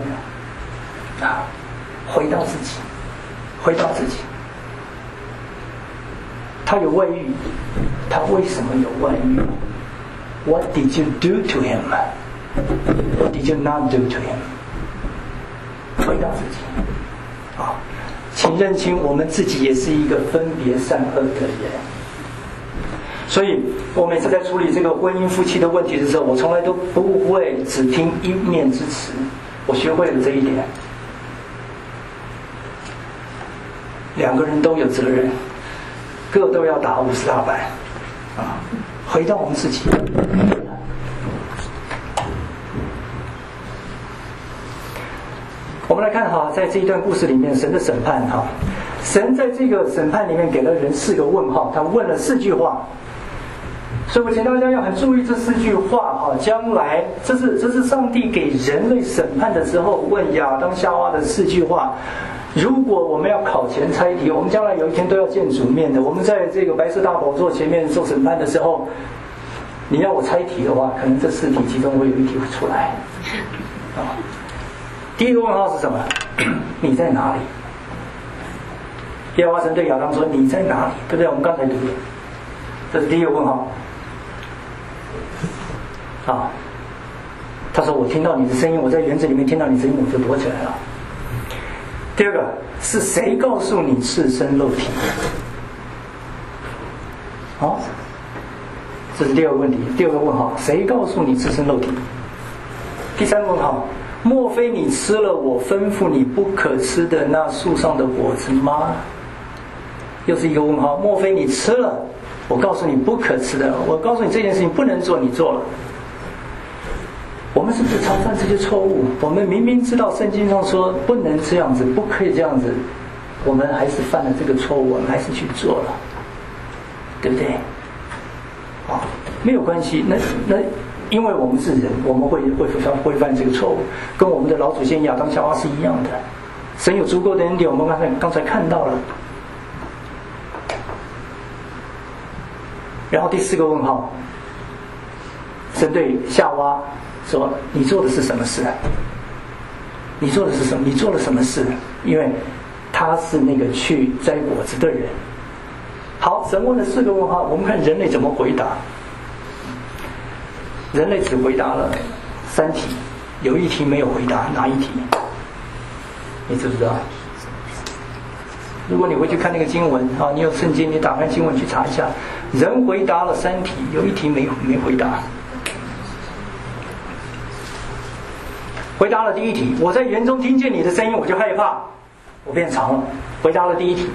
回到自己，他有外遇，他为什么有外遇？ What did you do to him? What did you not do to him? 回到自己，请认清我们自己也是一个分别善恶的人。所以我每次在处理这个婚姻夫妻的问题的时候，我从来都不会只听一面之词，我学会了这一点。两个人都有责任，各都要打50大板，回到我们自己。我们来看在这一段故事里面，神的审判神在这个审判里面给了人4个问号，他问了4句话。所以我请大家要很注意这4句话将来这是上帝给人类审判的时候问亚当夏娃的4句话。如果我们要考前猜题，我们将来有一天都要见主面的，我们在这个白色大宝座前面受审判的时候，你要我猜题的话，可能这4题其中会有1题会出来第一个问号是什么？你在哪里？耶和华神对亚当说：“你在哪里？”对不对？我们刚才读的，这是第一个问号。他说：“我听到你的声音，我在园子里面听到你声音，我就躲起来了。”第二个是谁告诉你赤身露体？这是第二个问题。第二个问号，谁告诉你赤身露体？第三个问号，莫非你吃了我吩咐你不可吃的那树上的果子吗？又是一个问号，莫非你吃了我告诉你不可吃的，我告诉你这件事情不能做，你做了。我们是不是常犯这些错误？我们明明知道圣经上说不能这样子，不可以这样子，我们还是犯了这个错误，我们还是去做了，对不对？没有关系，那因为我们是人，我们会犯这个错误，跟我们的老祖先亚当夏娃是一样的。神有足够的恩典，我们刚才看到了。然后第4个问号，神对夏娃说：“你做的是什么事？你做的是什么？你做了什么事？”因为他是那个去摘果子的人。好，神问了4个问号，我们看人类怎么回答。人类只回答了3题，有1题没有回答，哪1题？你知不知道？如果你回去看那个经文你有圣经，你打开经文去查一下，人回答了3题，有1题没回答。回答了第1题，我在园中听见你的声音，我就害怕，我变长了。回答了第1题。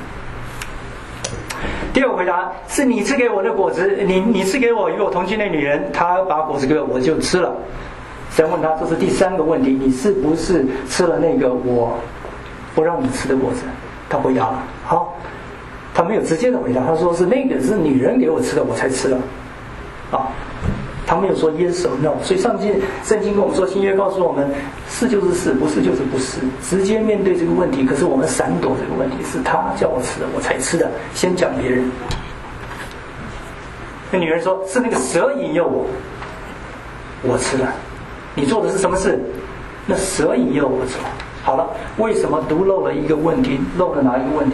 第2个回答是你赐给我的果子，你赐给我与我同居的女人，她把果子给我就吃了。神问他，这是第3个问题，你是不是吃了那个我不让你吃的果子？他回答了。好，他没有直接的回答，他说是那个是女人给我吃的，我才吃了。他没有说 yes or no， 所以圣经跟我们说，新约告诉我们，是就是是，不是就是不是，直接面对这个问题。可是我们闪躲这个问题，是他叫我吃的，我才吃的，先讲别人。那女人说是那个蛇引诱我吃了。你做的是什么事？那蛇引诱我做。好了，为什么独漏了一个问题？漏了哪一个问题？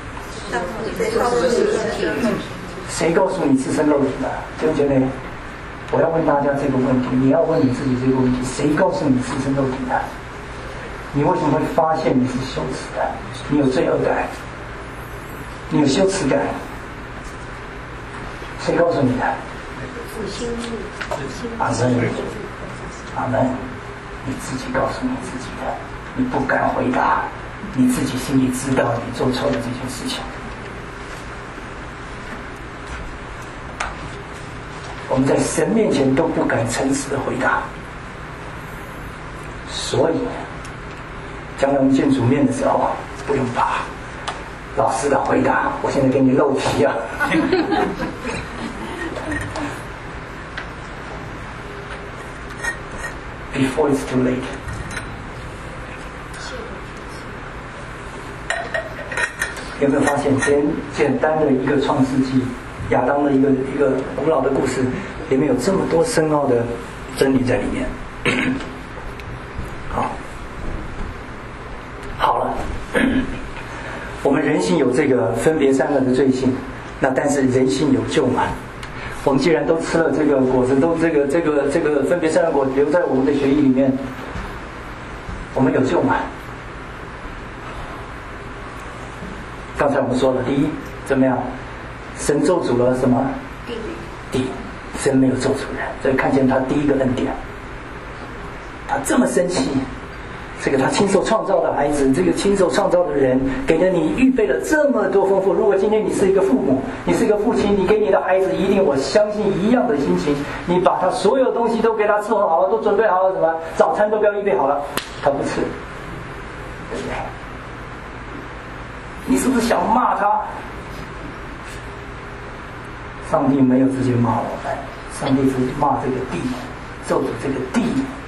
谁告诉你赤身露体的？对不对？我要问大家这个问题，你要问你自己这个问题：谁告诉你赤身露体的？你为什么会发现你是羞耻的？你有罪恶感， 你有羞耻感，谁告诉你的？阿门，阿门，你自己告诉你自己的，你不敢回答，你自己心里知道你做错了这件事情。我们在神面前都不敢诚实的回答，所以将来我们见主面的时候，不用怕老师的回答，我现在给你漏题啊。Before it's too late。有没有发现，简单的一个创世纪，亚当的一个古老的故事，里面有这么多深奥的真理在里面？好了，我们人性有这个分别善恶的罪性，那但是人性有救嘛？我们既然都吃了这个果子，都这个分别善恶果留在我们的血液里面，我们有救嘛？刚才我们说了，第一，怎么样？神咒诅了什么？地。神没有咒诅人，这看见他第一个恩典。他这么生气，这个他亲手创造的孩子，这个亲手创造的人，给了你预备了这么多丰富。如果今天你是一个父母，你是一个父亲，你给你的孩子一定，我相信一样的心情，你把他所有东西都给他伺候好了，都准备好了，什么早餐都给他预备好了，他不吃，对不对？你是不是想骂他？上帝没有直接骂我们，上帝只骂这个地，咒诅这个地。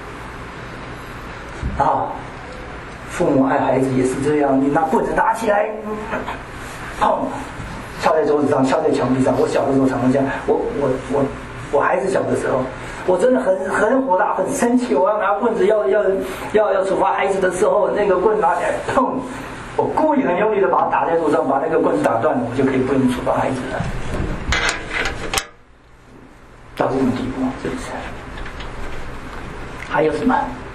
父母爱孩子也是这样，你拿棍子打起来，砰，敲在桌子上，敲在墙壁上。我小的时候常常这样，我孩子小的时候，我真的很火大，很生气，我要拿棍子要处罚孩子的时候，那个棍拿起来，砰，我故意很用力的把它打在桌上，把那个棍子打断了，我就可以不用处罚孩子了。到这种地步，是不是？还有什么？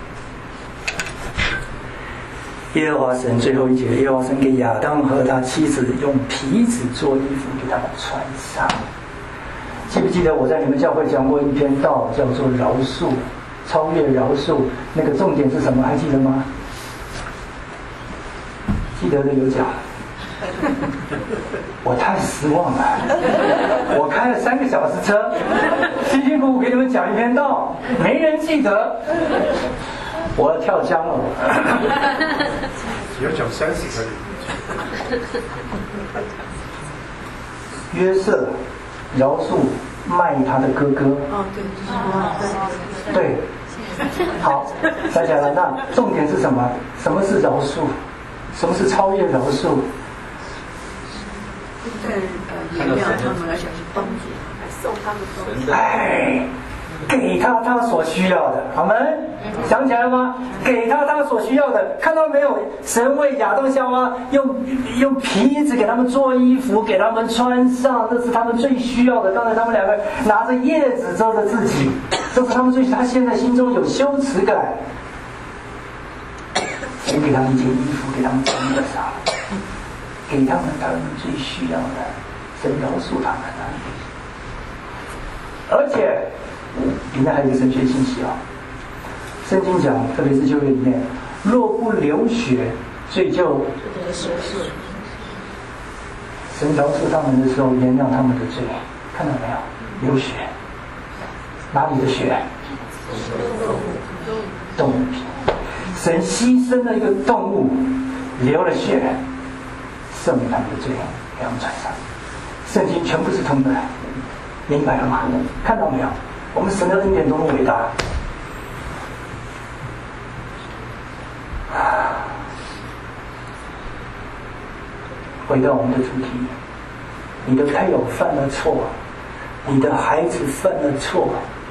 耶和华神最后一节，耶和华神给亚当和他妻子用皮子做衣服给他们穿上。记不记得我在你们教会讲过一篇道，叫做饶恕，超越饶恕，那个重点是什么？还记得吗？记得的有讲。我太失望了，我开了3个小时车，辛辛苦苦给你们讲一篇道，没人记得，我要跳江了。 你要讲30才约瑟饶恕卖他的哥哥。对，好，想起来了。那重点是什么？什么是饶恕？什么是超越饶恕？ 原谅他们，而且是帮助他们，受他们的。 给他所需要的，好吗？想起来了吗？给他所需要的，看到没有？神为亚当夏娃用皮子给他们做衣服，给他们穿上，这是他们最需要的。刚才他们2个拿着叶子遮着自己，这是他们他现在心中有羞耻感。神给他们一件衣服，给他们穿上，给他们最需要的，神饶恕他们了。而且里面还有一个神学信息圣经讲，特别是旧约里面，若不流血，罪就神饶恕他们的时候，原谅他们的罪，看到没有？流血，哪里的血？动物皮。神牺牲了一个动物，流了血，赦免他们的罪，给他们穿上。圣经全部是通的，明白了吗？看到没有？我们神的恩典多么伟大！回到我们的主题，你的配偶犯了错，你的孩子犯了错，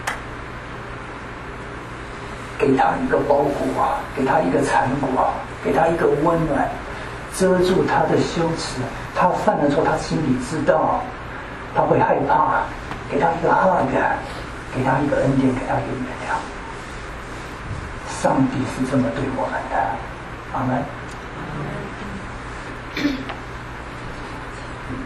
给他一个包裹，给他一个缠裹，给他一个温暖，遮住他的羞耻。他犯了错，他心里知道，他会害怕，给他一个hug，给他一个恩典，给他一个原谅。上帝是这么对我们的，阿们。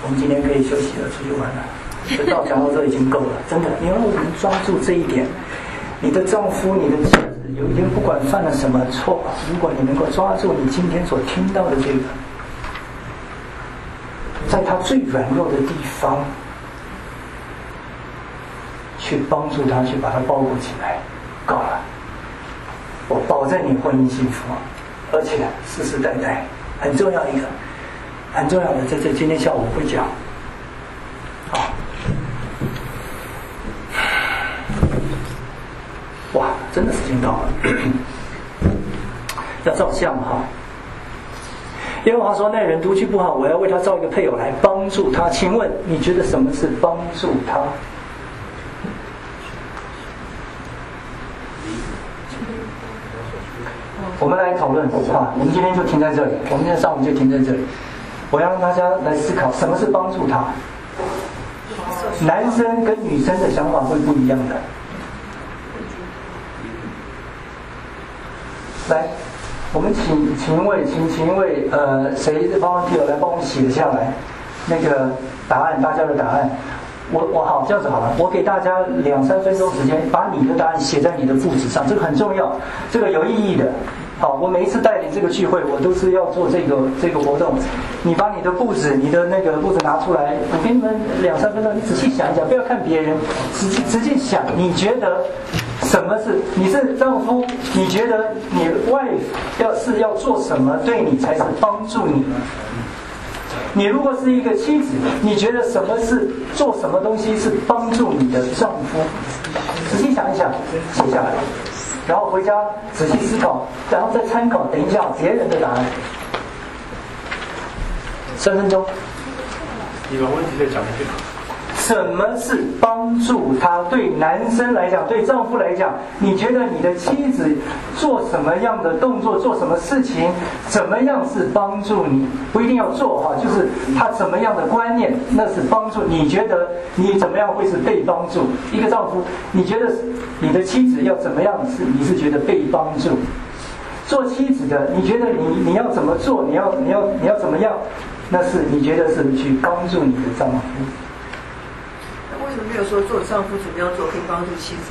我们今天可以休息了，出去玩了。这道讲到这已经够了，真的。你要能抓住这一点，你的丈夫、你的妻子，有一天不管犯了什么错，如果你能够抓住你今天所听到的这个，在他最软弱的地方，去帮助他，去把他包裹起来，够了。我保证你婚姻幸福，而且世世代代。很重要一个，很重要的，在这今天下午会讲。好，哇，真的时间到了，要照相哈。耶和华说：“那人独居不好，我要为他造一个配偶来帮助他。”请问你觉得什么是帮助他？我们来讨论啊！我们今天就停在这里，我们今天上午就停在这里。我要让大家来思考，什么是帮助他？男生跟女生的想法会不一样的。来，我们请一位谁的volunteer来帮我们写下来那个答案，大家的答案。我好，这样子好了，我给大家2-3分钟时间，把你的答案写在你的簿子上，这个很重要，这个有意义的。好，我每一次带领这个聚会，我都是要做这个活动。你把你的簿子拿出来，我给你们2-3分钟，你仔细想一想，不要看别人，仔细想，你觉得什么是？你是丈夫，你觉得你wife要做什么对你才是帮助你呢？你如果是一个妻子，你觉得什么是做什么东西是帮助你的丈夫？仔细想一想，写下来，然后回家仔细思考，然后再参考等一下别人的答案。3分钟。 你把问题再讲一遍。 什么是帮助他？对男生来讲，对丈夫来讲，你觉得你的妻子做什么样的动作，做什么事情，怎么样是帮助你？不一定要做哈，就是他怎么样的观念，那是帮助。你觉得你怎么样会是被帮助？一个丈夫，你觉得你的妻子要怎么样你是觉得被帮助？做妻子的，你觉得你要怎么做？你要怎么样？那是你觉得是去帮助你的丈夫。 为什么没有说做丈夫怎么样做可以帮助妻子？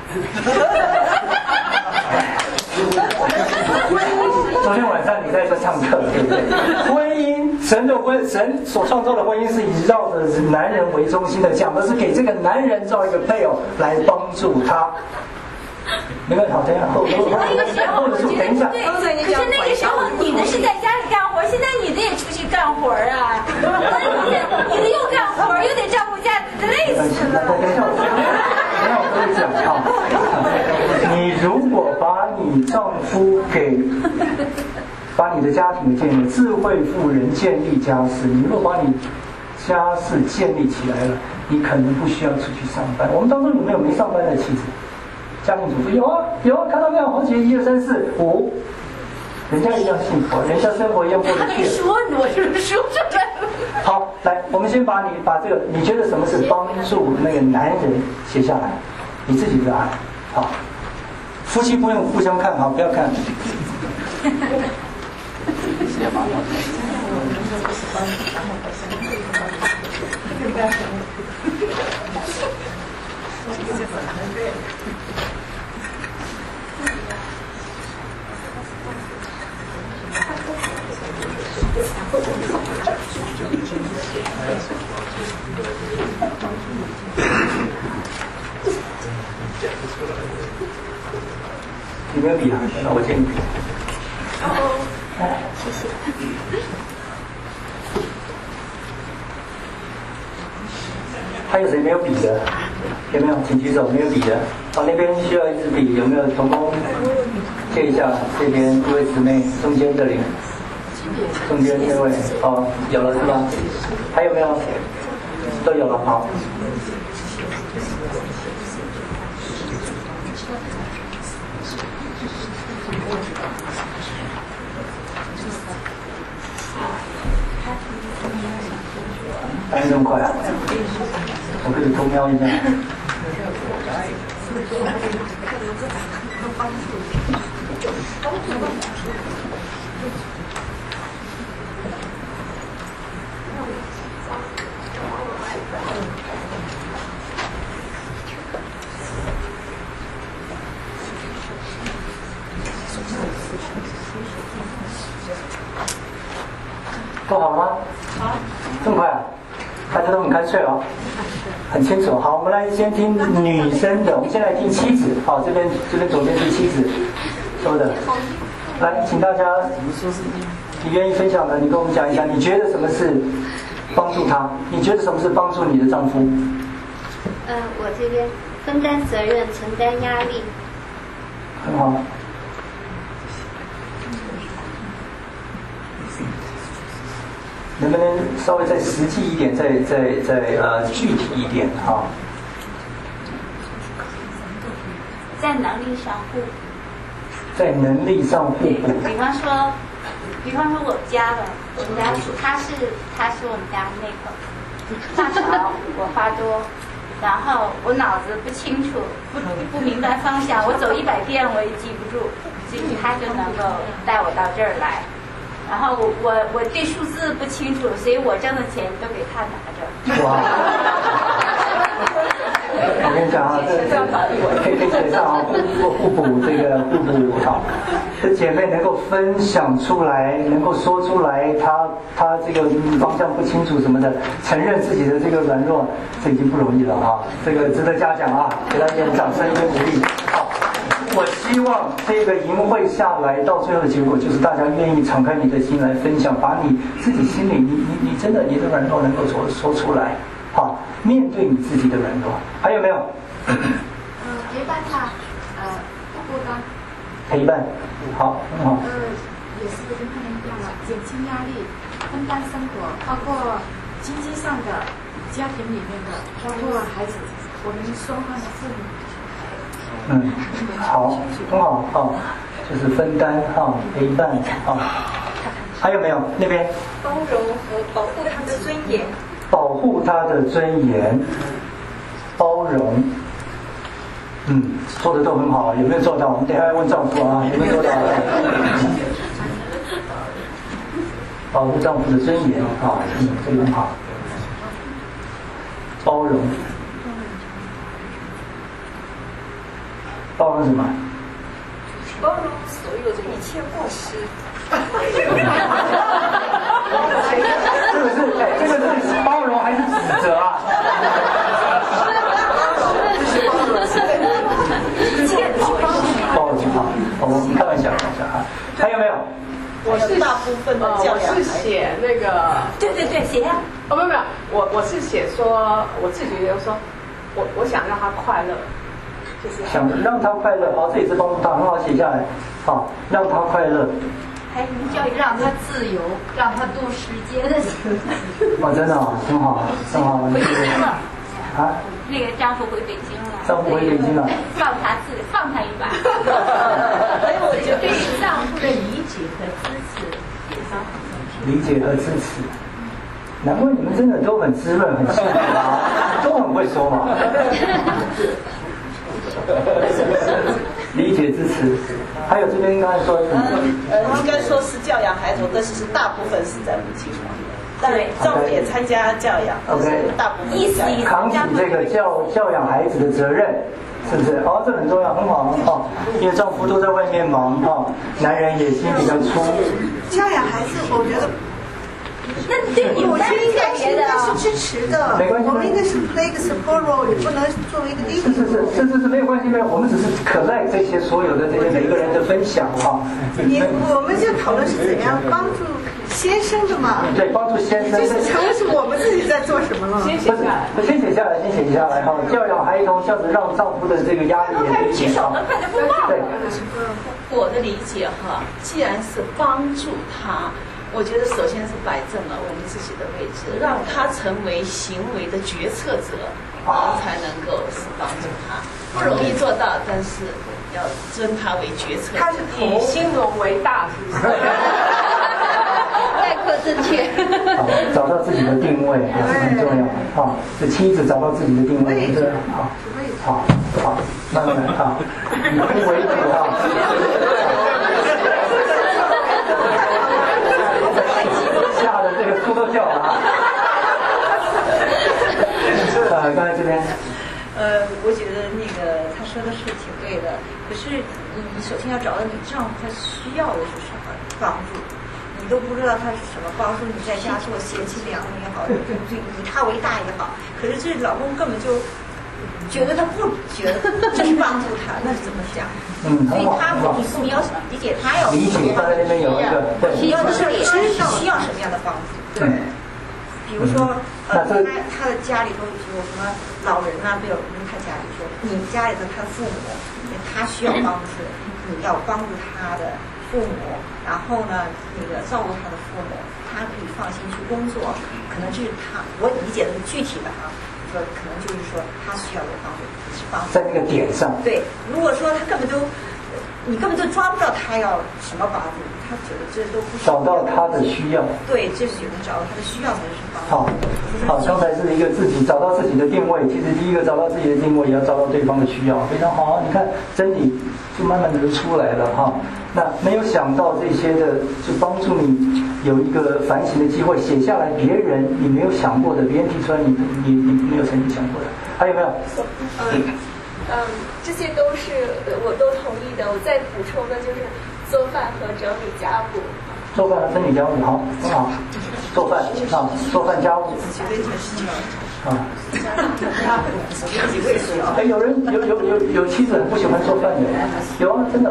昨天晚上你在这上课，对不对？婚姻，神所创造的婚姻是以绕着男人为中心的，讲的是给这个男人造一个配偶来帮助他。没关系，好，等一下后的书，等一下。 可是那个时候女的是在家里干活，现在女的也出去干活啊。女的又干活又得照顾家里，累死了。 等一下，我跟你讲啊，你如果把你丈夫把你的家庭建立，智慧妇人建立家室，你如果把你家室建立起来了，你可能不需要出去上班。我们当中有没有没上班的妻子？家庭主妇有啊，看到没有？好几1、2、3、4、5，人家一样幸福，人家生活一样过得去。 我是不是说出来了？ 好，来，我们先把这个，你觉得什么是帮助那个男人写下来，你自己的答案。好，夫妻不用互相看，好，不要看。你没有笔啊？那我借你笔。 谢谢。 还有谁没有笔的？有没有？请举手。没有笔的。好，那边需要一支笔，有没有同工借一下？这边这位姊妹，中间这里，中间这位，哦，有了是吧？还有没有？都有了，好。反应这么快啊！我可以偷瞄一下。 家都很干脆哦，很清楚。好，我们来先听女生的，我们先来听妻子。好，这边左边是妻子说的。来，请大家，你愿意分享的，你跟我们讲一下，你觉得什么是帮助他？你觉得什么是帮助你的丈夫？ 我这边分担责任，承担压力。 很好。能不能稍微再实际一点，再具体一点啊？ 在能力上互补。 在能力上互补。 比方说我家的，我们家属他是我们家那个发少，我发多，然后我脑子不清楚，不明白方向，我走100遍我也记不住，所以他就能够带我到这儿来。然后我对数字不清楚，所以我挣的钱都给他拿着。 哇！我跟你讲啊，这可以写上啊，互补这个互补好，这姐妹能够分享出来，能够说出来，她这个方向不清楚什么的，承认自己的这个软弱，这已经不容易了啊，这个值得嘉奖啊，给她一点掌声，一点鼓励。好。我希望这个营会下来，到最后的结果就是大家愿意敞开你的心来分享，把你自己心里你真的你的软弱能够说出来，好，面对你自己的软弱。还有没有？ 陪伴他，不孤单。 陪伴，好，很好。 也是跟他们一样了，减轻压力，分担生活，包括经济上的、家庭里面的，包括孩子，我们双方的父母。 好，很好，好，就是分担哈，陪伴啊。还有没有？那边包容和保护他的尊严。 保护他的尊严，包容。做的都很好，有没有做到？我们等一下问丈夫啊，有没有做到？保护丈夫的尊严啊，这个很好。包容。包容什么？ 包容所有的一切过失。 这个是包容还是指责啊？包容啊，我们开玩笑啊。还有没有？ 我是大部分的教养， 我是写那个， 对，写呀。 没有，我是写说，我自己就说，我想让他快乐。 想让他快乐，好，这也是帮助他，很好写下来，好，让他快乐。 还有教育让他自由，让他度时间的。 哦，真的很好，很好。 回北京了啊？ 那个丈夫回北京了。 丈夫回北京了。 放他一把。 所以我觉得对丈夫的理解和支持也是很重要。 理解和支持。难怪你们真的都很滋润，很幸福啊，都很会说嘛。理解支持，还有这边刚才说应该说是教养孩子，但是大部分是在母亲方面，但丈夫也参加教养。 OK， 大部分扛起这个教养孩子的责任，是不是？哦，这很重要，很好哦。因为丈夫都在外面忙哦，男人也心比较粗。 教养孩子，我觉得。 那对你们应该是支持的， 没关系， 我们应该是 play the support role，也不能作为一个 leader。 是没有关系，没有，我们只是可赖这些所有的这些每个人的分享哈。 我们就讨论是怎样帮助先生的嘛。对， 帮助先生。 就是成为是我们自己在做什么了。 先写下来哈，教养孩童，这样子让丈夫的这个压力也举手了，快点不忘。 对， 我的理解哈，既然是帮助他。我觉得首先是摆正了我们自己的位置，让他成为行为的决策者，我们才能够是帮助他。不容易做到，但是要尊他为决策者。 他是以兴隆为大，是不是？ 概括正确。 好，找到自己的定位很重要。好，这妻子找到自己的定位，对，好，慢慢啊，以夫为主啊。吓得这个猪都叫了啊！刚才这边， 我觉得那个他说的是挺对的。可是你首先要找到你丈夫他需要的是什么帮助，你你都不知道他是什么帮助，你在家做贤妻良母也好，以他为大也好，可是这老公根本就觉得他不觉得这是帮助他，那是怎么讲？所以他你你要理解他要理解他那边有一个需要的是需要什么样的帮助？对，比如说他的家里头有什么老人啊，没有人他家里说，你家里的他的父母，他需要帮助，你要帮助他的父母，然后呢，那个照顾他的父母，他可以放心去工作，可能这是他我理解的是具体的啊。说可能就是说他需要有帮助，是帮助在那个点上。 对，如果说他根本就你根本就抓不到他要什么帮助，他觉得这都不是找到他的需要。 对，这是有人找到他的需要才是帮助。 好，刚才是一个自己找到自己的定位，其实第一个找到自己的定位，也要找到对方的需要，非常好。你看真理就慢慢的出来了哈。那没有想到这些的，就帮助你有一个反省的机会，写下来别人你没有想过的，别人提出来你没有曾经想过的，还有没有？ 这些都是我都同意的。我再补充的就是做饭和整理家务。 做饭和整理家务，好，很好。做饭啊，做饭家务。啊。哎，有妻子很不喜欢做饭的，有啊，真的。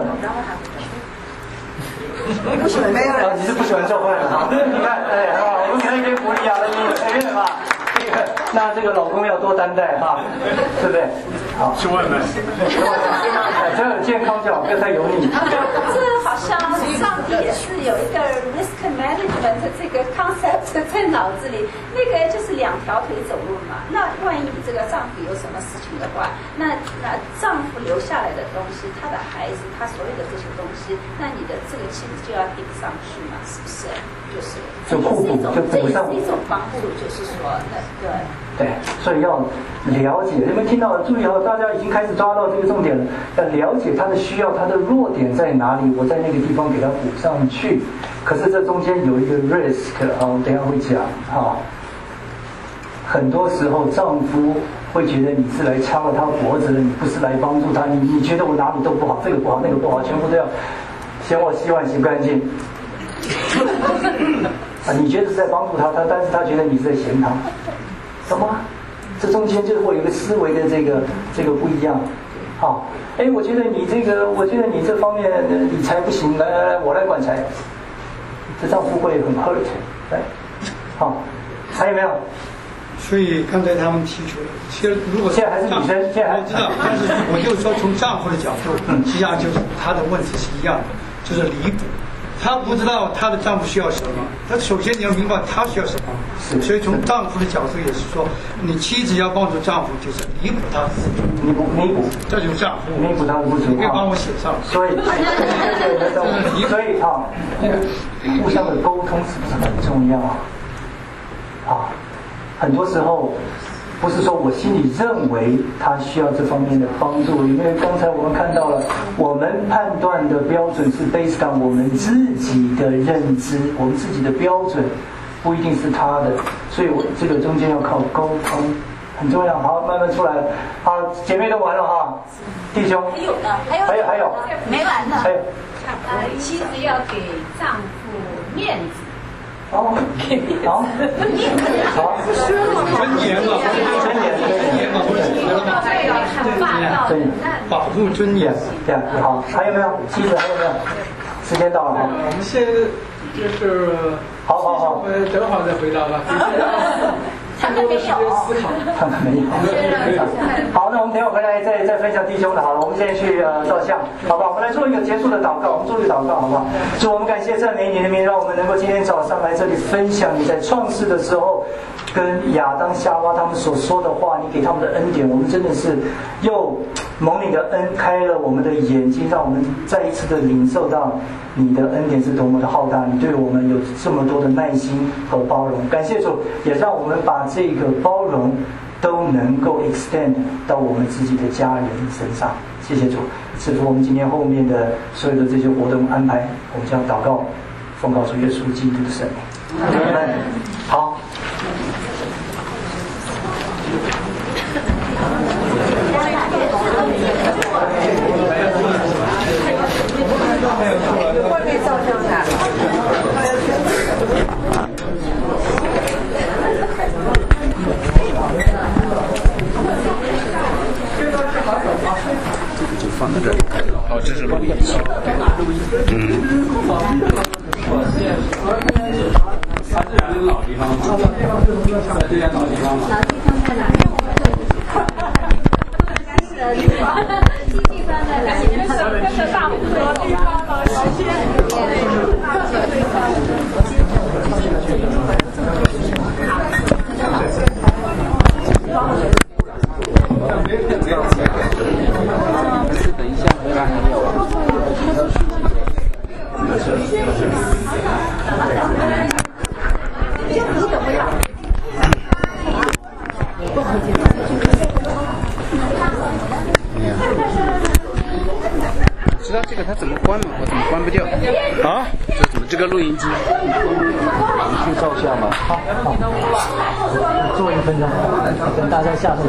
不喜欢没有啊，你是不喜欢做饭的哈？你看，哎啊，我们给他一点鼓励啊，你认吧？那这个老公要多担待哈，对不对？好， 吃外卖， 这样健康就好，不要太油腻。 这好像上帝也是有一个 risk management 这个 concept 在脑子里，那个就是两条腿走路嘛。那万一你这个丈夫有什么事情的话，那丈夫留下来的东西，他的孩子，他所有的这些东西，那你的这个妻子就要顶上去嘛，是不是？就是就互补，就补上。 这是一种帮助，就是说对，所以要了解，你们听到注意哦，大家已经开始抓到这个重点了，要了解他的需要，他的弱点在哪里，我在那个地方给他补上去。可是这中间有一个 risk 啊，等一下会讲啊。很多时候丈夫会觉得你是来掐了他脖子的，你不是来帮助他，你觉得我哪里都不好，这个不好那个不好，全部都要嫌我洗碗洗不干净。啊，你觉得是在帮助他，但是他觉得你是在嫌他，懂吗？这中间就会有一个思维的这个不一样。好，哎，我觉得你这方面理财不行，来，我来管财。这丈夫会很 hurt， 来，好，还有没有？ 所以刚才他们提出的，其实如果现在还是女生，现在还我知道，但是我就说从丈夫的角度，实际上就是他的问题是一样的，就是弥补。她不知道她的丈夫需要什么，她首先你要明白她需要什么。所以从丈夫的角度也是说，你妻子要帮助丈夫，就是弥补他的不足。 弥补， 这就是丈夫弥补他的不足。 你可以帮我写上。 所以啊，互相的沟通是不是很重要啊？很多时候不是说我心里认为他需要这方面的帮助，因为刚才我们看到了，我们判断的标准是 based on 我们自己的认知，我们自己的标准不一定是他的，所以我这个中间要靠沟通，很重要。好，慢慢出来了。好，姐妹都完了哈，弟兄。 还有呢， 还有， 没完呢。 还有， 妻子要给丈夫面子。 好，尊严嘛， 保护尊严。 对，好，还有没有？妻子还有没有？时间到了哈。 我们先就是好， 等会儿再回答吧。 他们没有， 他们没有。好，那我们等会儿回来再分享弟兄的好了。我们现在去照相，好不好？我们来做一个结束的祷告，我们做一个祷告，好不好？主，我们感谢赞美你的名，让我们能够今天早上来这里分享你在创世的时候跟亚当夏娃他们所说的话，你给他们的恩典，我们真的是又蒙你的恩开了我们的眼睛，让我们再一次的领受到你的恩典是多么的浩大，你对我们有这么多的耐心和包容。感谢主，也让我们把这个包容都能够 extend 到我们自己的家人身上。谢谢主，赐福我们今天后面的所有的这些活动安排，我们将祷告奉告主耶稣基督的圣名。好。 外面照相的。 这里。哦，这是录音。 老地方吗？这家老地方吗？ 老地方在哪里？新地方在哪里？跟着大湖河地方的时间。 等一下，看还有啊。 知道这个它怎么关吗？我怎么关不掉？啊？这怎么这个录音机？ 你去照相吧。好，做1分钟，等大家下次。